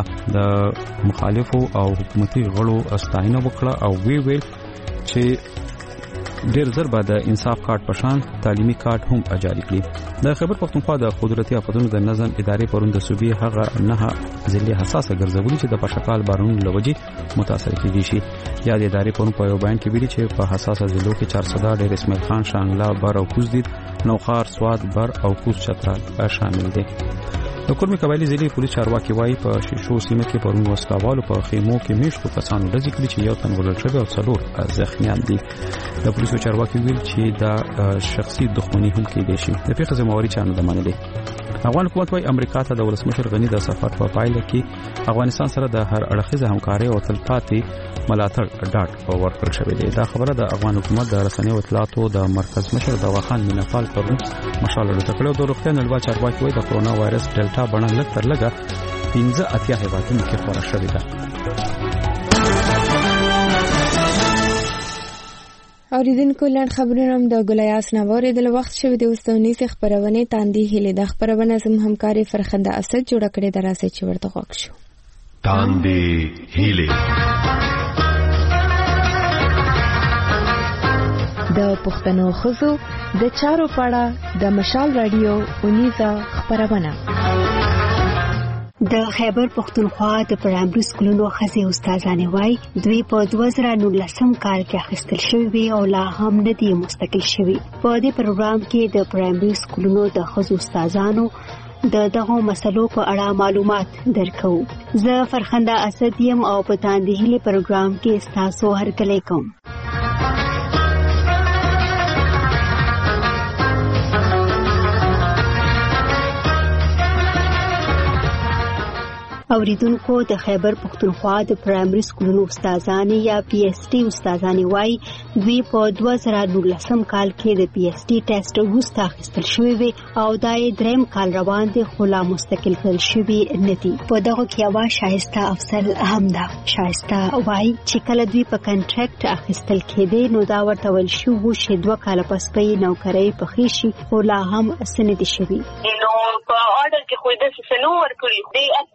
د مخالفو او حکومتي غړو ستاینه وکړه او وی ویل چې ډیر زر به د انصاف کارت پشان تعلیمي کارت هم اجاري کړي. د خیبر پښتونخوا د قدرتي آفتونو د نظم ادارې پرون د صوبې هغه نه ضلع حساسه ګرځولي چې د پشکال بارون لوجي متاثر کیږي شي. یا د ادارې پرون په یو بیان کې ویلي چې په حساسه ضلعو کې چار صدا ډیر اسماعیل خان، شانګلا، بر او کوز دي، نوخار، سواد، بر او کوز چترال شامل دي. د کورمي قبایلی ضلع پولیس چارواکي وايي په شیشو سیمه کې پرون وسلوالو په خیمو کې میشتو کسانو ډزې کړې چې یو تن وژل شوی او څلور زخمیان دي. د پولیسو چارواکي ویل چې دا شخصي دښمني هم کېدای شي. د پیښې ذمہواري چا نه ده منلې. افغان حکومت وايي امریکا ته د ولسمشر غنی د سفر په پایله کې افغانستان سره د هر اړخیزه همکاري او تلپاتې ملاتړ ډاډ ورکړل شوی دی. دا خبره د افغان حکومت د رسنیو اطلاعاتو د مرکز مشر دواخان مینافال پرون مشال ورته د روغتیا نړیوال چارواکي وايي د کرونا وایرس ډلټا بڼه لږ تر لږه پنځه اتیا هیوادونو کې خپره شوې ده. اوریدونکو لاند خبرونه هم د ګلیاس نوورې د وخت شوی د وستونیز خبرونه تاندې هلي د خبرونه زم همکاري فرخنده اسد جوړ کړي دراسه چې ورته غوښ شو. تاندې هلي د پښتنو خزو د چارو پاړه د مشال رادیو اونیزه خبرونه. د خیبر پښتونخوا د پرایمري سکولونو خزي استادانې وای دوی په دوه زره نولسم کال کې اخیستل شوی او لا هم نه دی مستقل شوی. په دې پروګرام کې د پرایمري سکولونو د خزو استادانو د دغه مسلو په اړه معلومات درکو. زه فرخنده اسد یم او په تاندې هلي پروګرام کې تاسو هرکلی کوم. اوریدونکو د خیبر پښتونخوا د پرایمري سکولونو استادان یا پی ایس ټي استادان وای دوی په دوه زره نولسم کال کې د پی ایس ټي ټیسټ وروسته اخیستل شوی وي او دای دریم کال روان دي خو لا مستقل کړل شوی نه دي. په دغه کې یو شایسته افسر هم ده. شایسته وای چې کله دوی په کنټراکټ اخیستل کېدي نو دا ورته ول شو چې دوه کال پس په نوکرۍ په خېشي خو لا هم سند شوی. نو په اورډر کې خو د سنو ورکړي دی اصل کې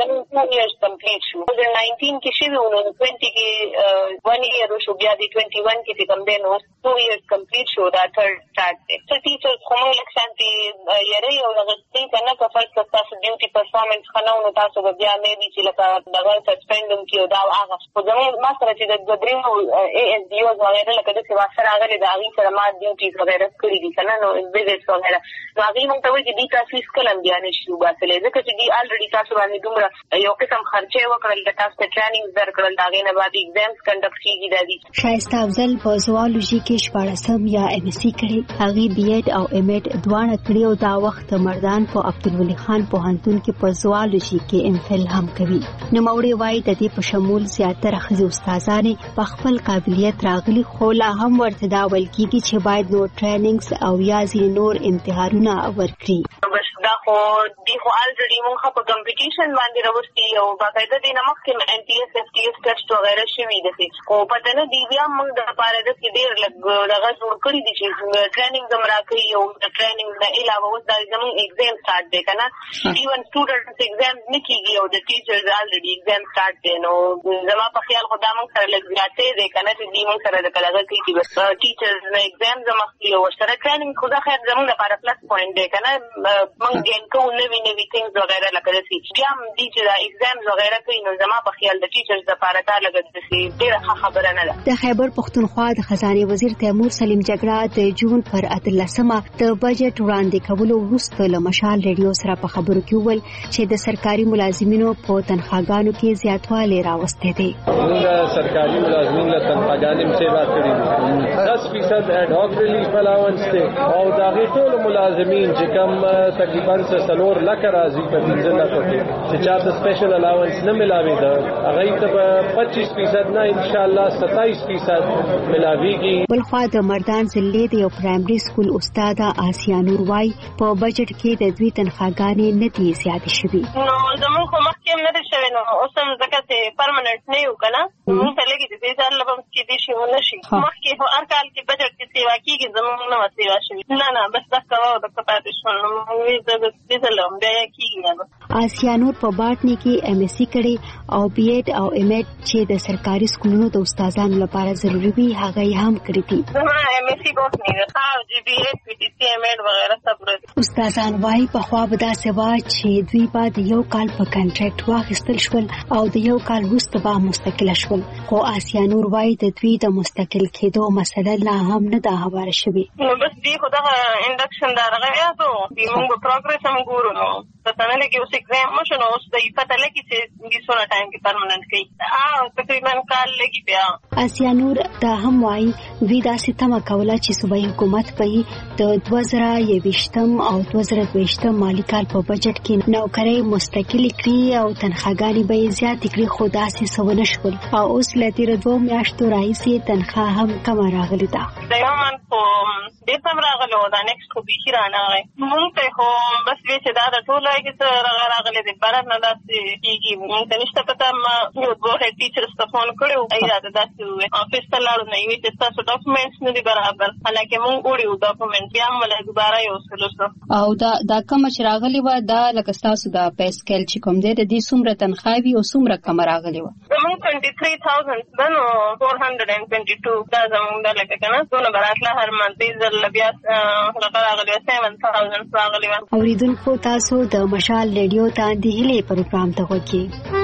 زمون two years complete شو د nineteen کې شوی نو twenty کې one year شو بیا د twenty-one کې کوم دی نو two years complete شو دا third start دی څه ټیچرز کومه لکشانتي یری او هغه څنګه کنه په فرست تاسو ډیوټي پرفارمنس خنو نو تاسو بیا مې دي چې لکه دغه سسپندوم کې دا هغه خو زمون ما سره چې د درېو اي اس ډي او وغیرہ لکه د څه واسره هغه د هغه سره ما ډیوټي وغیرہ کړی دي کنه نو ویزټ وغیرہ نو هغه مونږ ته وایي چې دې تاسو کلم بیا نشو باسلې ځکه چې دې الریډي تاسو باندې دومره یو قسم خرچه وکړل د تاسو ټریننګ درکړل دا غي نه بعد ایگزامز کنډکټ کیږي د دې شایسته افضل په زوالوجي کې شپاړسم یا ایم اس سی کړي هغه بی ایډ او ایم ایډ دواړه کړي او دا وخت مردان په عبدالولي خان پوهنتون کې په زوالوجي کې ام فل هم کوي نو موري وایي د دې په شمول زیاتره خزي استادانې په خپل قابلیت راغلي خو لا هم ورته دا ویل کیږي چې باید نو ټریننګز او یا ځینې نور امتحانونه ورکړي بس دا خو دی خو الریډي موږ په کمپټیشن باندې راوستي او باقاعده د نمک کې ان ټي اس اف ټي اس ټیسټ وغیرہ شوی دي خو پته نه دی بیا موږ د لپاره د ډیر لږ دغه جوړ کړی دي چې ټریننګ زم راکړي او د ټریننګ نه علاوه اوس د زموږ ایگزام سٹارټ دی کنه ایون سټوډنټس ایگزام نه کیږي او د ټیچرز الریډي ایگزام سٹارټ دی نو زما په خیال خدا موږ سره لږ زیاتې دی کنه چې دی موږ سره د کلاګه کې چې بس ټیچرز نه ایگزام زما خپل او سره ټریننګ خدا خیر زموږ لپاره پلس پوینټ دی کنه موږ ګین کوو نوی نوی ثینګز وغیرہ لکه دسی بیا هم دي چې د ایگزامز وغیرہ کوي نو زما په خیال د ټیچرز لپاره دا لګد دسی ډیره خبره نه ده د خیبر پختونخوا د خزانه وزیر تیمور سلیم جګړه د جون پر اتلسمه د بجټ وړاندې کولو وروسته له مشال ریډیو سره په خبرو کې وویل چې د سرکاري ملازمینو په تنخواګانو کې زیاتوالی راوسته دي موږ سرکاري ملازمینو له تنخواګانو هم سیوا کړې دي ten percent اډ هاک ریلیف الاونس دی او دا غي ټول ملازمین چې کم تقریبا سلور لکه راځي په دې ځل کې چې چاته سپیشل الاونس نه ملاوي دا هغه ته twenty-five percent نه ان شاء الله twenty-seven percent ملاويږي بلخوا د مردان ضلع د یو پرایمري سکول استاد آسیا نور وای په بجټ کې د دوی تنخواګانې نه دي زیاتې شوي نو زموږ خو مخکې نه دي شوي نو اوس هم ځکه چې پرمننت نه یو کنه موږ ته لګي د دې ځل لپاره کې دي شي ونه شي مخکې هو هر کال کې بجټ کې سیوا کیږي زموږ نه سیوا شوي نه نه بس دا کاوه د کپاتې شو نو موږ د دې ځل هم بیا کیږي آسیا نور په باټنی کې ایم اس سی کړي او بی ایډ او ایم ایډ چې د سرکاري سکولونو د استادانو لپاره ضروری وي هغه یې هم کړی دي زما ایم اس سی باټنی ده او جی بی ایډ پی ټی سی ایم ایډ وغیرہ سب استادان وايي په خوا به دا سوا چې دوی بعد یو کال په کنټراکټ واخیستل شول او د یو کال وروسته به مستقل شول خو آسیا نور وايي د دوی د مستقل کېدو مسله لا هم نه ده هواره شوې نو بس دی خو دا انډکشن دا راغلی ته دی موږ پروګرس هم ګورو نو پته نه لګي اوس ایگزام مشو نو اوس د پته لګي چې د سونه ټایم کې پرمننت کوي او تقریبا کال لګي بیا آسیا نور دا هم وايي وی دا ستمه کوله چې صوبایي حکومت په د دوه زره یوویشتم او دوه زره دویشتم مالی کال په بجټ کې نوکرۍ مستقل کړي او تنخواګانې به زیات کړي خو داسې سونه شول او اوس لته دوه میاشتو راځي تنخواه هم کم راغلی ده دا یو من په دې سم راغلو دا نیکسټ خو به رانه مونږ ته خو بس وی چې دا د ټولو کې څه راغلي دي بار نه داسې کیږي مونږ ته نشته پته ما یو دوه ټیچرز ته فون کړو ای دا داسې وي افیس ته لاړو نه وی چې تاسو ډاکومېنټس نه دي برابر حالکه مونږ وړو ډاکومېنټ بیا موږ دوباره یو سلوسو او دا دا کوم چې راغلی و دا لکه تاسو د پیسکل چې کوم دی د دې څومره تنخواوي او څومره کم راغلی و زموږ twenty-three thousand دنو four hundred twenty-two دا زموږ د لکه کنه څونه براتله هر منځ ځل بیا لکه راغلی seven thousand راغلی و اوریدونکو تاسو د مشال ریډیو تاندې هلي پروګرام ته وګورئ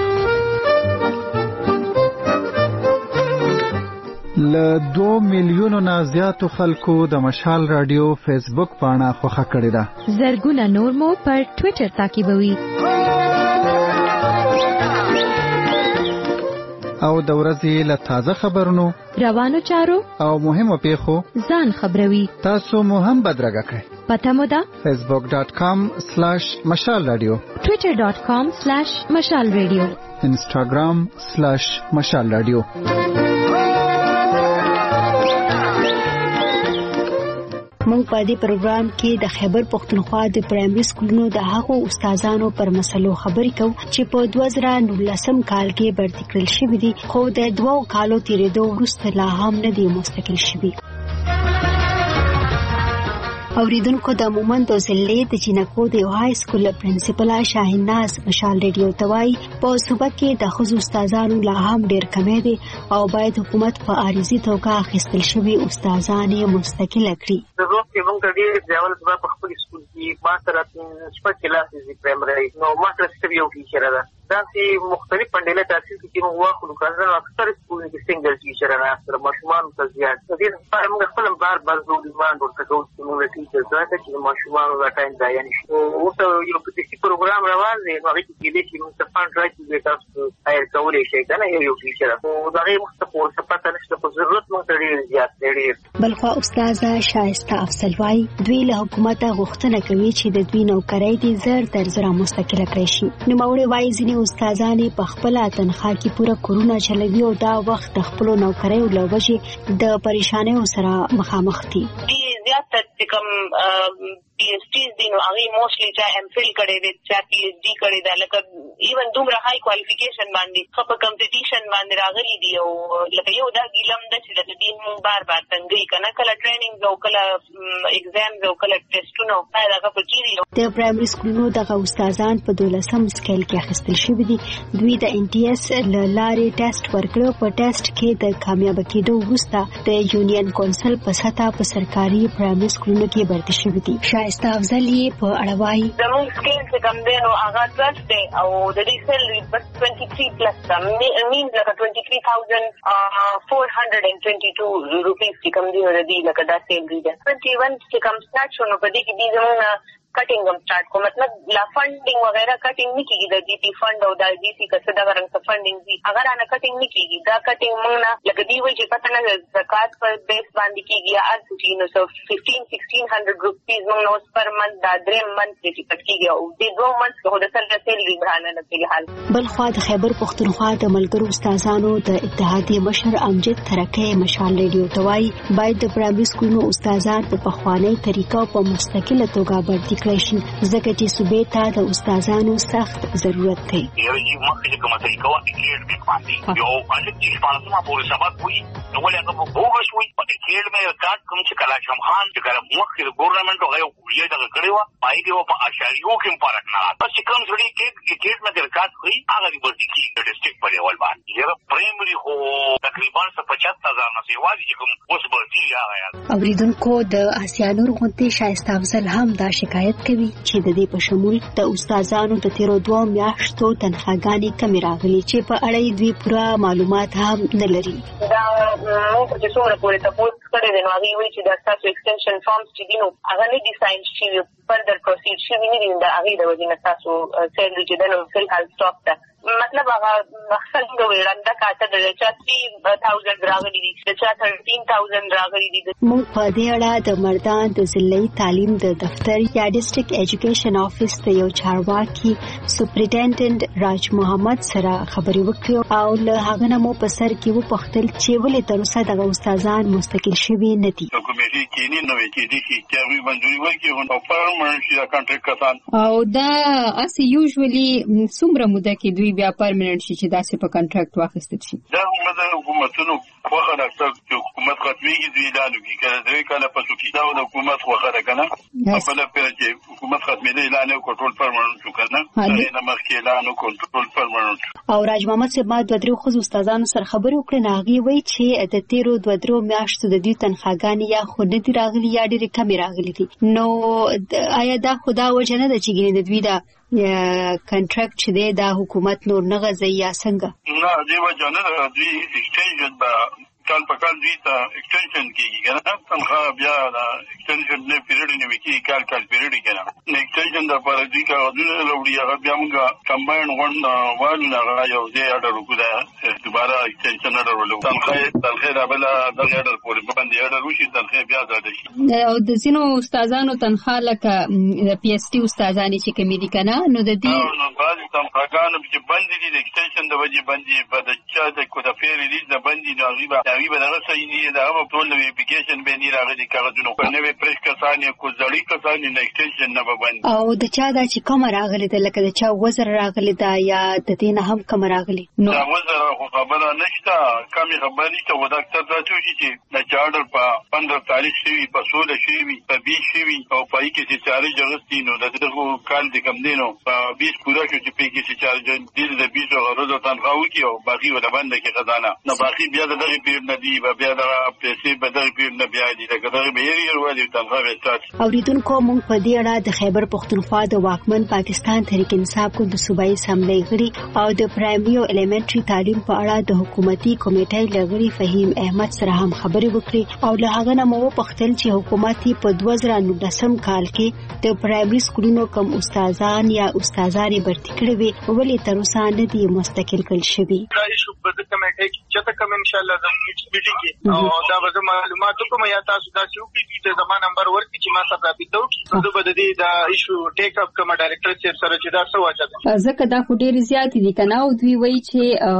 ل دو میلیونو نه زیاتو خلکو د مشال رادیو فیسبوک پاڼه خوښه کړې ده زرګونه نور مو پر ټوئیټر تعقیبوي او د ورځې له تازه خبرونو روانو چارو او مهمو پیښو ځان خبروي تاسو مو هم بدرګه کړئ پته مو ده facebook dot com slash mashal radio twitter dot com slash mashal radio instagram slash mashal radio مونږ په دې پروګرام کې د خیبر پختونخوا د پرایمري سکولونو د هغو استادانو پر مسلو خبرې کوو چې په دوه زره نولسم کال کې برتي کړل شوي دي خو د دوو کالو تیریدو وروسته لا هم نه دي مستقل شوي اوریدونکو د مومند ضلع د جنکو د یو های سکول پرنسپل شاهین ناز مشال ریډیو توای په صوبه کې د خصوصي استادانو لا هم ډیر کمی دي او باید حکومت په عارضی توګه اخیستل شوی استادان مستقل کړي. ضرورت کې موږ ته ډیر ځاول په خپل سکول کې ما سره شپږ کلاسې پرایمري نو ما سره څه یو ټیچر ده دا چې مختلف پندله تاسیس کې موږ واخلو کله اکثر سکول کې سنگل ټیچر نه سره ماشومان ته زیات دې لپاره موږ خپل بار بار زو ډیماند ورته کوو چې موږ ټیچر زړه چې ماشومان راټاین ځای نشي او څه یو پټی پروګرام روان دی نو هغه کې دې چې موږ ته فند راځي چې تاسو هایر کولای شئ کنه یو ټیچر او دا یې مستقور څه پته نشته په ضرورت موږ ته ډیر زیات دی. بلخوا استاد شایسته افضل وای دوی له حکومت غوښتنه کوي چې د دوی نوکرۍ دي زر تر زر مستقل کړي شي. نو موري وای ځینې استادان په خپل تنخواه کې پوره کورونه چلوي او دا وخت د خپل نوکرۍ او لوجې د پریشانیو سره مخامخ دي. زیات تر کوم پی ایچ ډی دي نو هغه موستلی چې ایم فل کړي دي چې پی ایچ ډی کړي دا لکه ایون دومره هاي کوالیفیکیشن باندې خو په کمپټیشن باندې راغلي دي او لکه یو دا ګیلم د چې د دین بار بار تنګي کنه کله ټریننګ او کله ایگزام او کله ټیسټونو دا هغه په چیرې د پرایمري سکولونو د استادان په دولسم سکیل کې اخیستل شوی دي. دوی د ان ټي اس لارې ټیسټ ورکړو په ټیسټ کې د کامیاب کېدو وروسته د یونین کونسل په سطح په سرکاري پرایمري سکولونو کې برته شوی دي. شایسته افضل یې په اړه وایي زموږ سکیل چې کوم دی نو هغه ټرسټ دی او د دې سیلري بس twenty-three پلس مینز لکه twenty-three thousand four hundred twenty-two روپیز چې کوم دی ورته لکه دا سیلري ده. twenty-one چې کوم سٹارټ شو نو په دې کې دي زموږ کټینګ هم سٹارټ کو مطلب لا فندینګ وغیرہ کټینګ نه کیږي د جی پی فند او د جی سی کڅه دا ورنګ فندینګ دي اگر انا کټینګ نه کیږي دا کټینګ موږ نه لکه دی وایي چې پته نه زکات پر بیس باندې کیږي یا ارسټي نو سو fifteen sixteen hundred روپیز موږ نو پر منث دا درې منث کې کټ کیږي او د دوه منث کې هدا سره سیلري برانه نه کیږي حال. بل خو د خیبر پختونخوا د ملګرو استادانو د اتحادیه مشر امجد ترکه مشال ریډیو توای باید د پرایمري سکولونو استادان په پخوانی طریقو په مستقله توګه برتي کړي شي ځکه چې صوبې ته د استادانو سخت ضرورت دی. یو چې مخکې کومه طریقه وه اکیډ کې باندې یو هلک چې شپاړسمه پورې سبق وي نو ولې هغه په بوغش وي په اکیډ مې کارت کوم چې کله شمخان چې کله مخکې د ګورنمنټ هغه یو کلیه دغه کړې وه په هغې وه په اشاریو کې هم فرق نه راځي. بس چې کوم سړي اکیډ مې د کارت وي هغه دې برتي کېږي د ډسټرکټ په لیول باندې. یاره پرایمري خو تقریبا څه پچهتر هزار نه یوازې چې کوم اوس برتي هغه اورېدونکو د اسیانور غونډې شایسته افضل هم دا شکایت کوي چې د دې په شمول د استادانو د تیرو دوه میاشتو تنخواګانې کمې راغلي چې په اړه دوی پوره معلومات هم نه لري. دا موږ چې څومره پورې تاسو کړی دی نو هغه وایي چې د تاسو ایکسټنشن فارمز چې دي نو هغه نه دي ساين شوي فردر پروسیډ شوي نه دي د هغې د وجې نه تاسو سیلري چې ده نو فل حال سټاپ ده مطلب هغه مقصد د وړاندې کاته د چا three thousand راغلي دي د چا thirteen thousand راغلي دي. موږ په دې اړه د مردان د ضلعي تعلیم د دفتر یا ډسټرکټ ایجوکیشن افیس ته یو چارواکي سپرینټنډنټ راج محمد سره خبرې وکړو او له هغه نه مو په سر کې وپوښتل چې ولې تر اوسه دغه استادان مستقل شوي نه دي. حکومتي کینی نو کې دي چې هغوی منځوري ورکړي او پرمنټ شي د کانټریکټ کسان او دا اسی یوزولي څومره موده کې دوی بیا پرمننت شي چې داسې په کانټراکټ واخیستل شي. دا هم د حکومتونو خوښه ده چې حکومت ختمېږي دوی اعلان وکړي کله درې کاله پس وکړي دا د حکومت خوښه ده که نه بله پېره چې حکومت ختمېده اعلان یې وکړو ټول پرمننټ شو که نه هغې نه مخکې اعلان وکړو ټول پرمننټ شو. او راج محمد صاحب ما دوه درې ښځو استادانو سره خبرې وکړې نو هغې وایي چې د تېرو دوه درو میاشتو د دوی تنخواګانې یا خو نه دي راغلي یا ډېرې کمې راغلي دي. نو آیا دا خو دا وجه نه ده چې ګینې د دوی دا کنټراکټ چې دی دا حکومت نور نه غځوي یا څنګه؟ نه دې وجه نه ده دوی ایکسټنشن به کال په کال دوی ته ایکسټنشن کېږي که نه تنخواه بیا د ایکسټنشن نه پیریډ نوي کېږي کال کال پیریډ که نه نو ایکسټنشن دپاره دوی کاغذونه راوړي هغه بیا موږ کمباین غونډ والو نه هغه یو ځای اډر وکړو دا دوباره ایکسټنشن اډر ولو تنخواه تنخواه را بله دغه اډر پورې باندې اډر وشي تنخواه بیا زیاده شي. او د ځینو استادانو تنخواه لکه د پی ایچ ډي استادانې چې کمې دي که نه نو د دې نو بعضې تنخواګانو چې بندې دي د ایکسټنشن د وجې بندې په د چا د کوتفې ریلیز نه بندې نو هغوی به هغه به دغه صحیح دا په ټول نوې اپلیکیشن باندې راغلي کاغذونو په نوې پریس کسانې کو ځړی کسانې نه ایکسټنشن نه باندې او د چا دا چې کوم راغلي د لکه د چا وزر راغلي دا یا د دې نه هم کوم راغلي نو دا وزر خو خبره نشته کمی خبره نشته و دا اکثر دا چې د چارډر په پندرہ تاریخ شوی په سوله شوی په بیس شوی او په کې چې چاري جغستي نو دغه کال د کم دینو په بیس پورا شو چې په کې چې چاري د بیس ورځو تنخواه وکي او باقي ولا باندې کې خزانه نو باقي بیا دغه پیر نه دی بیا دغه پیسې به دغه پیر نه بیا دي دغه به یې ورولې تنخواه وسات اوریدونکو مونږ په دې اړه د خیبر پختونخوا د واکمن پاکستان تحریک انصاف ګوند د صوبایي اسمبلی غړي او د پرایمري او الیمنټري تعلیم په اړه د حکومتي کمیټې لغړي فهیم احمد سره هم خبرې وکړي او له هغه نه مو پختل چې حکومت په دوه زره نولسم کال کې د پرایمري سکولونو کم استادان یا استادانې برتي کړې وي ولې تر اوسه نه دي مستقل کړل شوي دا ایشو په دې کمیټې کې چې کوم ان شاء الله د میټینګ کې او دا به معلومات کوم یا تاسو دا چې وکړي چې زموږ نمبر ورکړي چې ما سره راځي نو به د دې دا ایشو ټیک اپ کوم ډایریکټر چې سره چې دا څه وجه ده ځکه دا خو ډېر زیات دي کنه او دوی وایي چې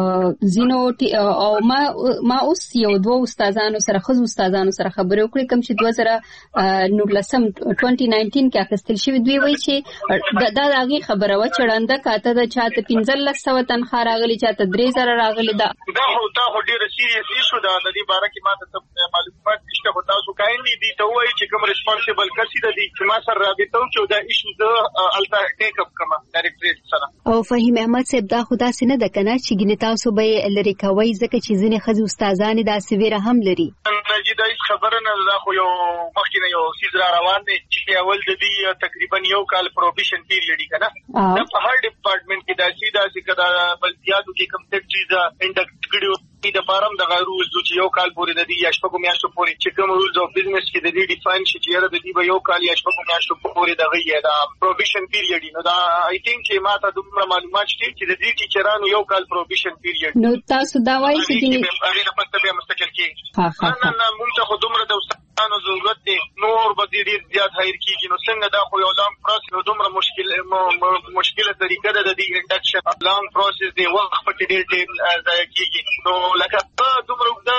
زینو او ما ما اوس یو دوه استادانو سره خو استادانو سره خبرې وکړې کوم چې دوه زره نولسم دوه هزار نولس کې اخیستل شوی دوی وایي چې دا دغه خبره و چې وړاندې کاته د چاته پنځلس سوه تنخواه راغلي چاته درې زره راغلي دا دا خو دا خو ډېر سیریس ایشو ده د دې باره کې ماته معلومات نشته خو تاسو کاینلی دي ته وایي چې کوم ریسپانسیبل کسي ده چې ما سره رابطه وکړو دا ایشو د الټا ټیک اپ کوم ډایریکټریټ سره او فهیم احمد صاحب دا خدا سينه ده کنه چې ګنې تاسو به لری کوي ځکه چې ځینې خځې استادان دا سویره هم لري چې دا هیڅ خبره نه ده خو یو مخکې یو سیز را روان دی چې اول د دې تقریبا یو کال پروبیشن پیریډ دی کنه دا په هر ډپارټمنټ کې دا سیدا چې کدا بلتیاتو کې کوم څه چیز انډکټ کړو د فارم د غروز چې یو کال پورې د دې یاشپکو میاشتو پورې چې کوم رولز اف بزنس کې د دې ډیفاین شي چې د دې یو کال یاشپکو میاشتو پورې د غي دا پروبیشن پیریډ نو دا آی تھنک چې ما ته دومره معلومات شته چې د دې ټیچرانو یو کال پروبیشن پیریډ نو تاسو دا وایي چې هغه نه پته به مستقل کې نه نه موږ ته خو دومره د استادانو ضرورت دی نور به ډیر زیات هایر کیږي نو څنګه دا خو یو لانګ پروسس نو دومره مشکل مشکله طریقه ده د دې انډکشن لانګ پروسس دی وخت په ډیر ډیر ځای کیږي نو لکه دومره دا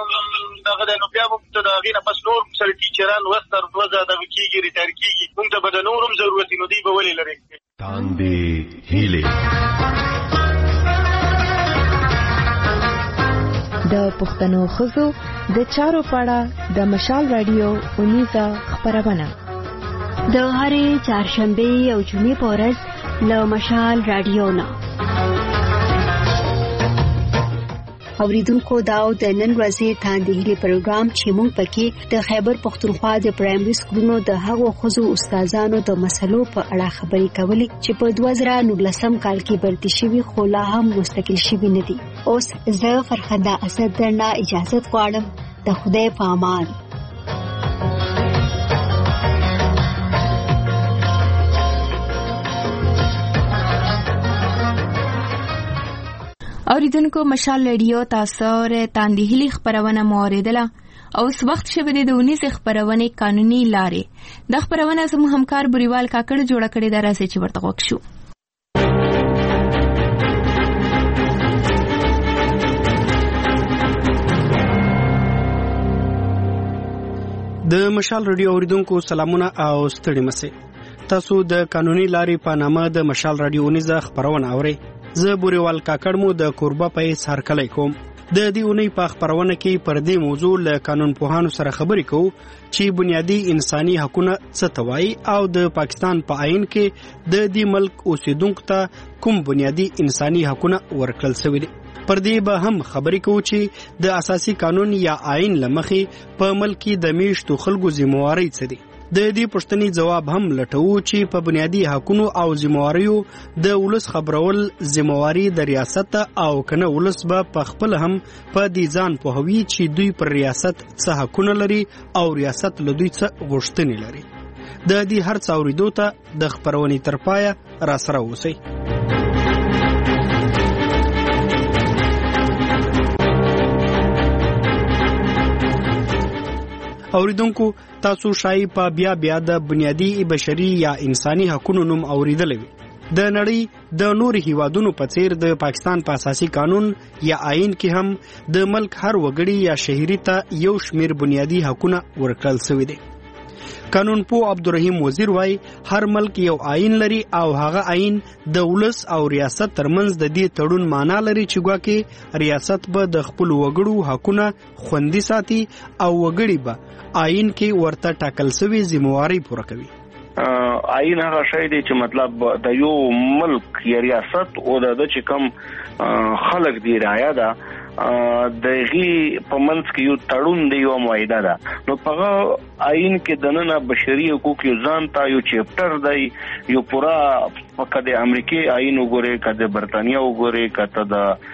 دغه نو بیا موږ ته دا غینه پس نور سره ټیچران وستر وځه د کیږي ریټایر کیږي موږ ته به نورم ضرورت نو دی به ولې لري تاندې هیله د پښتنو خزو د چارو پاړه د مشال رادیو اونیزه خبرونه د هرې چهارشنبه او جمعې په ورځ له مشال رادیو نه اوریدونکو داو د نن ورځې تاندهیلي پروګرام چې موږ پکې د خیبر پختونخوا د پرایمري سکولونو د هغو خزو استادانو د مسلو په اړه خبرې کولې چې په دوه زره نولسم کال کې برتي شوی خو لا هم مستقل شوی نه دي اوس زه فرخنده اسد درنه اجازه غواړم د خدای په امان اوریدونکو مشال رادیو تاسو ر تاندهیلي خبرونه موریدله او اس وخت شبه د اونیز خبرونه قانوني لارې د خبرونه زمو همکار بریوال کاکړ جوړ کړی دا راځي چې ورته وښو د مشال رادیو اوریدونکو سلامونه او ستړي مسه تاسو د قانوني لارې په نامه د مشال رادیو اونیز خبرونه اورئ زه بوریوال کاکړ مو د کوربه په سر کلی کوم د دې اونۍ په خبرونه کې پر دې موضوع له قانون پوهانو سره خبرې کوو چې بنیادی انساني حقوقونه څه ته وایي او د پاکستان په آئین کې د دې ملک اوسیدونکو ته کوم بنیادی انساني حقوقونه ورکړل شوي دي پر دې به هم خبرې کوو چې د اساسي قانون یا آئین لمخې په ملک کې د میشتو خلکو ذمہواری څه دي د دې پښتني جواب هم لټوو چې په بنیادی حقوقو او ذمہواریو د ولس خبرول ذمہواری د ریاست او کنه ولس به په خپل هم په دې ځان په هوی چې دوی پر ریاست څه حقوق لري او ریاست له دوی څه غوښتنې لري د دې هر څه اوریدو ته د خبرونې ترپایه را سره اوسئ اوریدونکو تاسو شای په بیا بیا د بنیادی بشري یا انساني حقوقو نوم اوریدلې د نړۍ د نور هیوادونو په څیر د پاکستان په اساسي قانون یا آئین کې هم د ملک هر وګړي یا شهري ته یو شمیر بنیادی حقونه ورکړل شوي دي. قانون پو عبدالرحیم وزیر وای هر ملک یو آئین لري او هغه آئین د ولس او ریاست ترمنځ د دې تړون معنا لري چې ګواکې ریاست به د خپل وګړو حقونه خوندي ساتي او وګړي به آئین کې ورته ټاکل شوی ذمہواری پوره کوي. آئین هغه شی دی چې مطلب د یو ملک یا ریاست او د چې کم خلک دی رعایا ده دغه په منځ کې یو تړون دی یو معاهده ده. نو په آئین کې د نن بشري حقوق یو ځان ته یو چپټر دی یو پورا پکې د امریکای آئین وګوره کده برتانیا وګوره کته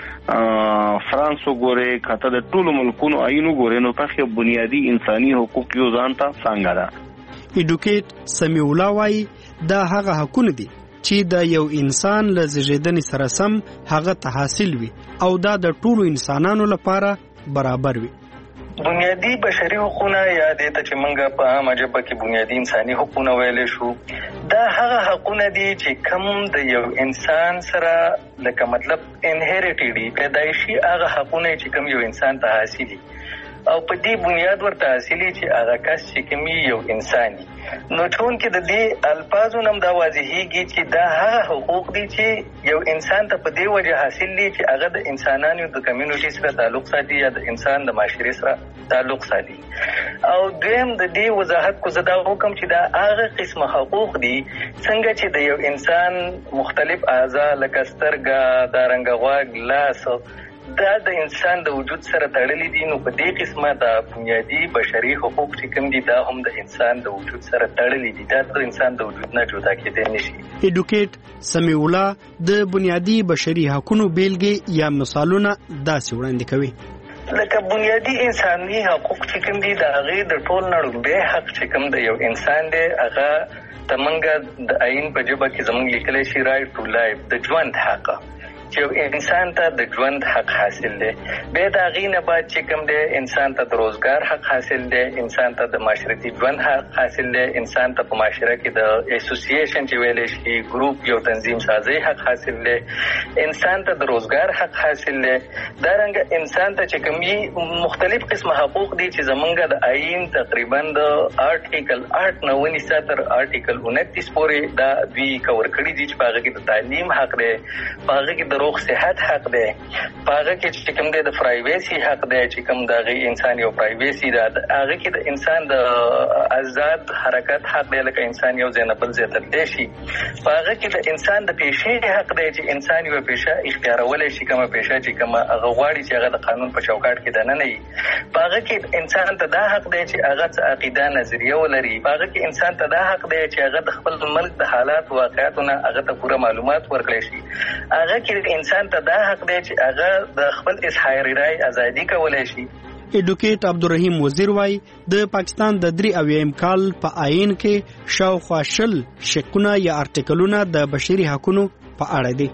د فرانس وګوره کته د ټولو ملکونو آئین وګوره نو په بنیادی انساني حقوق یو ځان ته څنګه ده. ایډوکیټ سمیع الله وای دا هغه حقونه دي چې د یو انسان له زیږیدنې سره سم هغه ته حاصل وي او دا د ټولو انسانانو لپاره برابر وي. بنیادی بشري حقوقونه یا د ته چې منګه په عامه ژبه کې بنیادی انساني حقوقونه ویلې شو دا هغه حقوقونه دي چې کوم د یو انسان سره لکه مطلب انهریټډ دي پیدایشي هغه حقوقونه چې کوم یو انسان ته حاصل دي او په دې بنیاد ورته حاصلي چې هغه کس چې کومي یو انسان دي. نو ټول کې د دې الفاظو نم دا واضحېږي چې دا هغه حقوق دي چې یو انسان ته په دې وجه حاصل دي چې هغه د انسانانو د کمیونټي سره تعلق ساتي یا د انسان د معاشري سره تعلق ساتي. او دویم د دې وضاحت کو زدا حکم چې دا هغه قسمه حقوق دي څنګه چې د یو انسان مختلف اعضاء لکه سترګه د رنګ غوږ لاس دا د انسان د وجود سره تړلي دي. نو په دې قسمه د بنیادی بشري حقوق چې کوم دي دا هم د انسان د وجود سره تړلي دي دا د انسان د وجود نه جدا کېدای نشي. ایډوکیټ سمیع الله د بنیادی بشري حقوقو بیلګې یا مثالونه داسې وړاندې کوي لکه بنیادی انساني حقوق چې کوم دي د هغې د ټول نه لومړی حق چې کوم د یو انسان دی هغه د منګه د آئین په ژبه کې زموږ لیکلی شي رایټ ټو لایف د ژوند حق چې انسان ته د ژوند حق حاصل دی. بیا د هغې نه بعد چې کوم دی انسان ته د روزګار حق حاصل دی انسان ته د معاشرتي ژوند حق حاصل دی انسان ته په معاشره کې د اسوسییشن چې ویلی شي ګروپ یو تنظیم سازی حق حاصل دی انسان ته د روزګار حق حاصل دی. دارنګه انسان ته چې کوم مختلف قسمه حقوق دي چې زمونږ د آئین تقریبا د آرټیکل آټ نه ونیسه تر آرټیکل انتیس پورې دا دوی کور کړي دي چې په هغه کې د تعلیم حق دی په هغه کې د روغ صحت حق دی په هغه کې چې کوم دی د پرایویسي حق دی چې کوم د هغې انسان یو پرایویسي ده هغه کې د انسان د آزاد حرکت حق دی لکه انسان یو ځای نه بل ځای ته تللی شي په هغه کې د انسان د پیشې حق دی چې انسان یوه پیشه اختیارولی شي کومه پیشه چې کومه هغه غواړي چې هغه د قانون په چوکاټ کې دننه وي په هغه کې انسان ته دا حق دی چې هغه څه عقیده نظریه ولري په هغه کې انسان ته دا حق دی چې هغه د خپل ملک د حالات واقعاتو نه هغه ته پوره معلومات ورکړی شي هغه کې انسان ته دا حق دی چې هغه د خپل اظهار رای ازادي کولی شي. ایډوکیټ عبدالرحیم وزیر وای د پاکستان د درې اویایم کال په آئین کې شاوخوا شل شقونه یا ارټیکلونه د بشري حقوقو په اړه دي.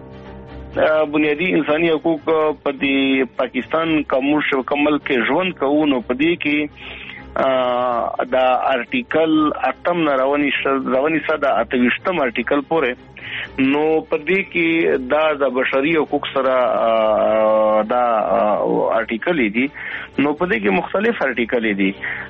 بنیادی انساني حقوق په دې پاکستان کومش کمل کې ژوند کوو نو په دې کې دا ارټیکل اتم نه رواني رواني ساده اتويشتم ارټیکل پورې نو په دې کې دا د بشري حقوق سره دا ارټیکل دي نو په دې کې مختلف ارټیکل دي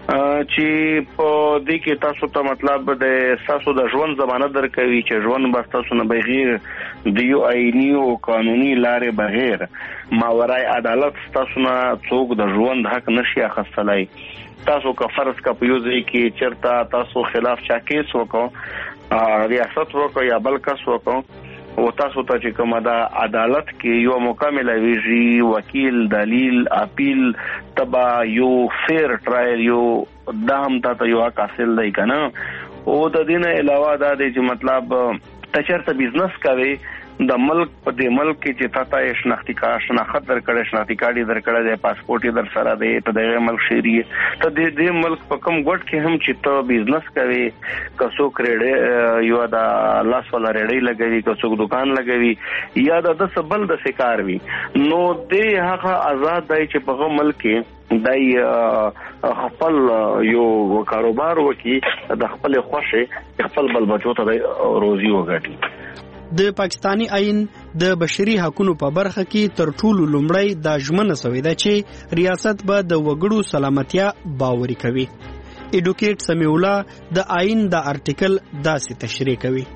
چې په دې کې تاسو ته مطلب د تاسو د ژوند ضمانت درکوي چې ژوند به تاسو نه بغیر د یو آئینی او قانوني لارې بغیر ماورای عدالت تاسو نه څوک د ژوند حق نشي اخیستلای. تاسو که فرض کا په یو ځای کې چرته تاسو خلاف چا کیس وکړو ریاست وکړو یا بل کس وکړو او تاسو ته چې کومه دا عدالت کې یو مکمل ویژي وکیل دلیل اپیل تبا یو فیر ټرایل یو دام ته یو حق حاصل دی کنه او د دې نه علاوه دا دی چې مطلب تچرته بزنس کوي د ملک په دې ملک کې چې تاسو یې شناختی کارت شناخت درکړې شناختی کارت یې درکړې دی پاسپورت یې در سره دی ته د ملک شهري ته د دې ملک په کوم ګډ کې هم چې ته بزنس کوي کڅو کړې یو دا لاس ولا رېړې لګوي کڅو دکان لګوي یا د سبل د شکار وي نو دې هغه آزاد دی چې په ملک کې دای خپل یو کاروبار وکي د خپل خوښه خپل بل بچو ته روزي وګټي. د پاکستانی آئین د بشري حقوقو په برخه کې تر ټولو لومړی دا ژمنه شوې ده چې ریاست به د وګړو سلامتیا باوري کوي. ایډوکیټ سمیع الله د آئین د آرټیکل داسې تشریح کوي.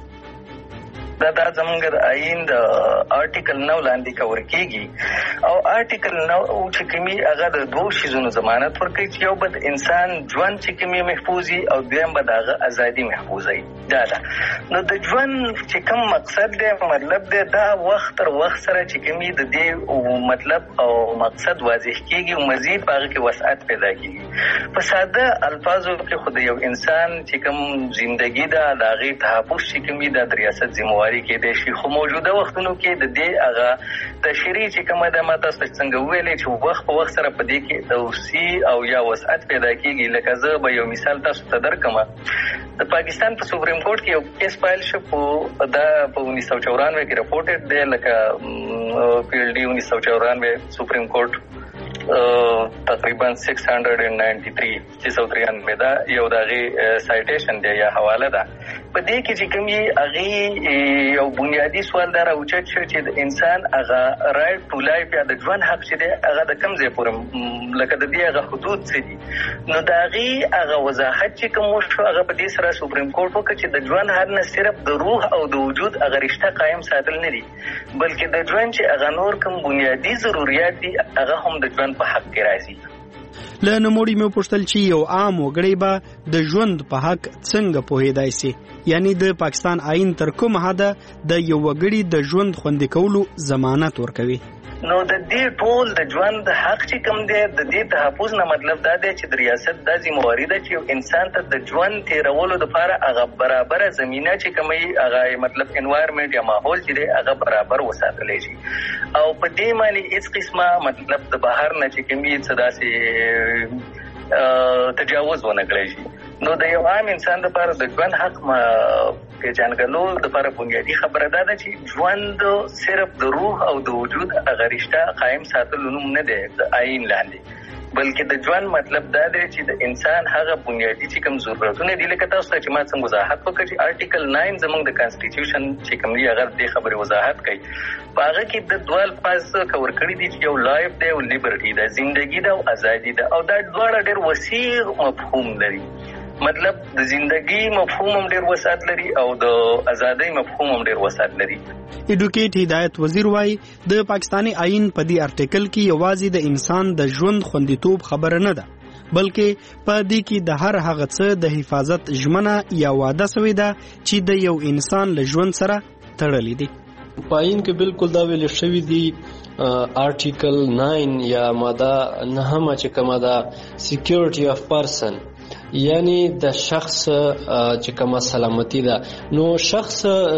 دا د زمونږ د آئین د آرټیکل نو لاندې کور کېږي او آرټیکل نو چې کومي هغه د دوه شیزونو ضمانت ورکوي چې یو به د انسان ژوند چې کومي محفوظ وي او دویم به د هغه ازادي محفوظ وي. دا ده نو د ژوند چې کوم مقصد دی مطلب دی دا وخت تر وخت سره چې کومي د دې مطلب او مقصد واضح کېږي او مزید په هغه کې وسعت پیدا کېږي. په ساده الفاظو کې خو د یو انسان چې کوم ژوندګي ده د هغې تحفظ چې کومي د ریاست ذمہواري کې دی شي. خو موجوده وختونو کې د دې هغه تشریح چې کومه ده ما تاسو ته څنګه ویلې چې وخت په وخت سره په دې کې توسیع او یا وسعت پیدا کېږي. لکه زه به یو مثال تاسو ته درکړم. د پاکستان په سپریم کورټ کې یو کیس فایل شو په دا په انیس سو چورانوے کې رپورټډ دی لکه پی ایل ډي انیس سو چورانوے سپریم کورټ تقریبا six hundred ninety-three six hundred three دا یو دغه سایټیشن دی یا حواله ده. په دې کې چې کوم یې هغه یو بنیادی سوال دار اوچت شو چې د انسان هغه رائټ ټو لایف یا د ژوند حق چې دی هغه د کوم ځای پورې لکه د دې هغه حدود څه دي. نو د هغې هغه وضاحت چې کوم شو هغه په دې سره سپریم کورټ وکړه چې د ژوند حق نه صرف د روح او د وجود هغه رشته قایم ساتل نه دي بلکې د ژوند چې هغه نور کوم بنیادی ضرورت دي هغه هم د ژوند په حق کې راځي. له نوموړي مې پوښتل چې یو عام وګړی به د ژوند په حق څنګه پوهېدای شي، یعنی د پاکستان آئین تر کومه حده د یو وګړي د ژوند خوندي کولو ضمانت ورکوي. نو د دې ټول د ژوند حق چې کوم دی د دې تحفظ نه مطلب دا دی چې د ریاست د ذمہواري ده چې یو انسان ته د ژوند تیرولو لپاره هغه برابره زمینه چې کومه هغه مطلب انوایرمنټ یا ماحول چې دی هغه برابر وساتلی شي او په دې باندې هیڅ قسمه مطلب د بهر نه چې کومې څه داسې تجاوز ونه کړی شي. نو د یو عام انسان لپاره د ژوند حق پیژنګلو لپاره بنیادی خبره دا ده چې ژوند صرف د روح او د وجود هغه رشته قایم ساتلو نوم نه دی د آئین لاندې، بلکې د ژوند مطلب دا دی چې د انسان هغه بنیادی چې کوم ضرورتونه دي لکه تاسو چې ما څنګه وضاحت وکړ چې آرټیکل نو زموږ د کانسټیټیوشن چې کوم دی هغه د خبرې وضاحت کوي. په هغه کې د دوه الفاظ کور کړی دي چې یو لایف دی او لیبرټي ده، ژوندګي ده او ازادي ده او دا دواړه ډېر وسیع مفهوم لري. مطلب د ژوندګي مفهوم هم ډېر وسعت لري او د ازادۍ مفهوم هم ډېر وسعت لري. ایډوکیټ هدایت وزیر وايي د پاکستانی آئین په دې آرټیکل کې یوازې د انسان د ژوند خوندیتوب خبره نه ده بلکې په دې کې د هر هغه څه د حفاظت ژمنه یا وعده شوې ده چې د یو انسان له ژوند سره تړلې دي. په آئین کې بالکل دا ویل شوی دی آرټیکل نو یا ماده نهمه چې کومه ده سکیورټي اف پرسن یعنی د شخص چې کومه سلامتی ده. نو شخص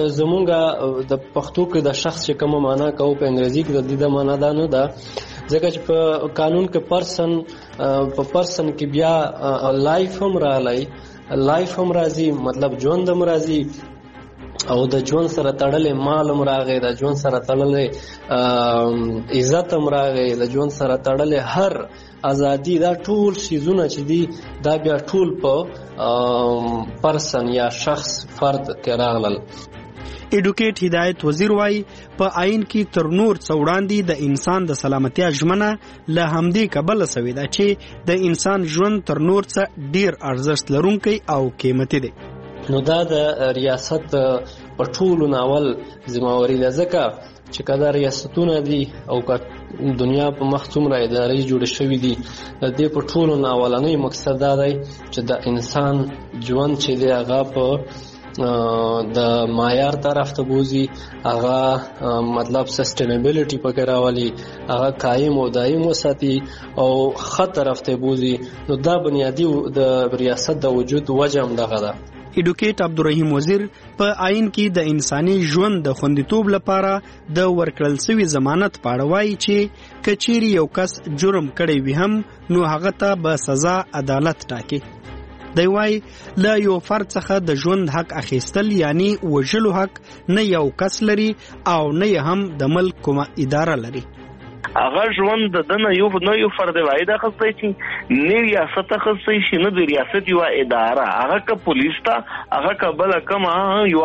زمونږ د پښتو کې د شخص چې کومه معنا کوو په انګریزي کې د دې د معنا ده نه ده ځکه چې په قانون کې پرسن په پرسن کې بیا لایف هم راغلی لایف هم راځي مطلب ژوند هم راځي او د ژوند سره تړلې مال هم راغی د ژوند سره تړلې عزت هم راغی د ژوند سره تړلې هر ازادي دا ټول شیزونه چې دي دا بیا ټول په پرسن یا شخص فرد کې راغلل. ایډوکیټ هدایت وزیر وايي په آئین کې تر نور څه وړاندې د انسان د سلامتیا ژمنه له همدې کبله شوې ده چې د انسان ژوند تر نور څه ډیر ارزښت لرونکی او قیمتي دی. نو دا د ریاست په ټولو ناول ذمہواري ده ځکه چې کله ریاستونه دي او دنیا په مخ څومره ادارې جوړې شوې دي د دې په ټولو ناولنۍ مقصد دا دی چې د انسان ژوند چې دی هغه په د معیار طرف ته بوزي هغه مطلب سسټینیبلټي پکې راولي هغه قایم او دایم وساتي او ښه طرف ته بوزي. نو دا بنیادی د ریاست د وجود وجه هم دغه ده. ایډوکیټ عبدالرحیم وزیر په آئین کې د انساني ژوند د خوندیتوب لپاره د ورکړل شوي ضمانت په اړه وایي چې که چیرې یو کس جرم کړی وي هم نو هغه ته به سزا عدالت ټاکي. دی وایي له یو فرد څخه د ژوند حق اخیستل یعنی وژلو حق نه یو کس لري او نه هم د ملک کومه اداره لري. هغه ژوند د دنه یو نه یو فرد واحد اخیستی شي نه ریاست اخیستی شي نه د ریاست یو اداره هغه که پولیس ته هغه که بله کومه یو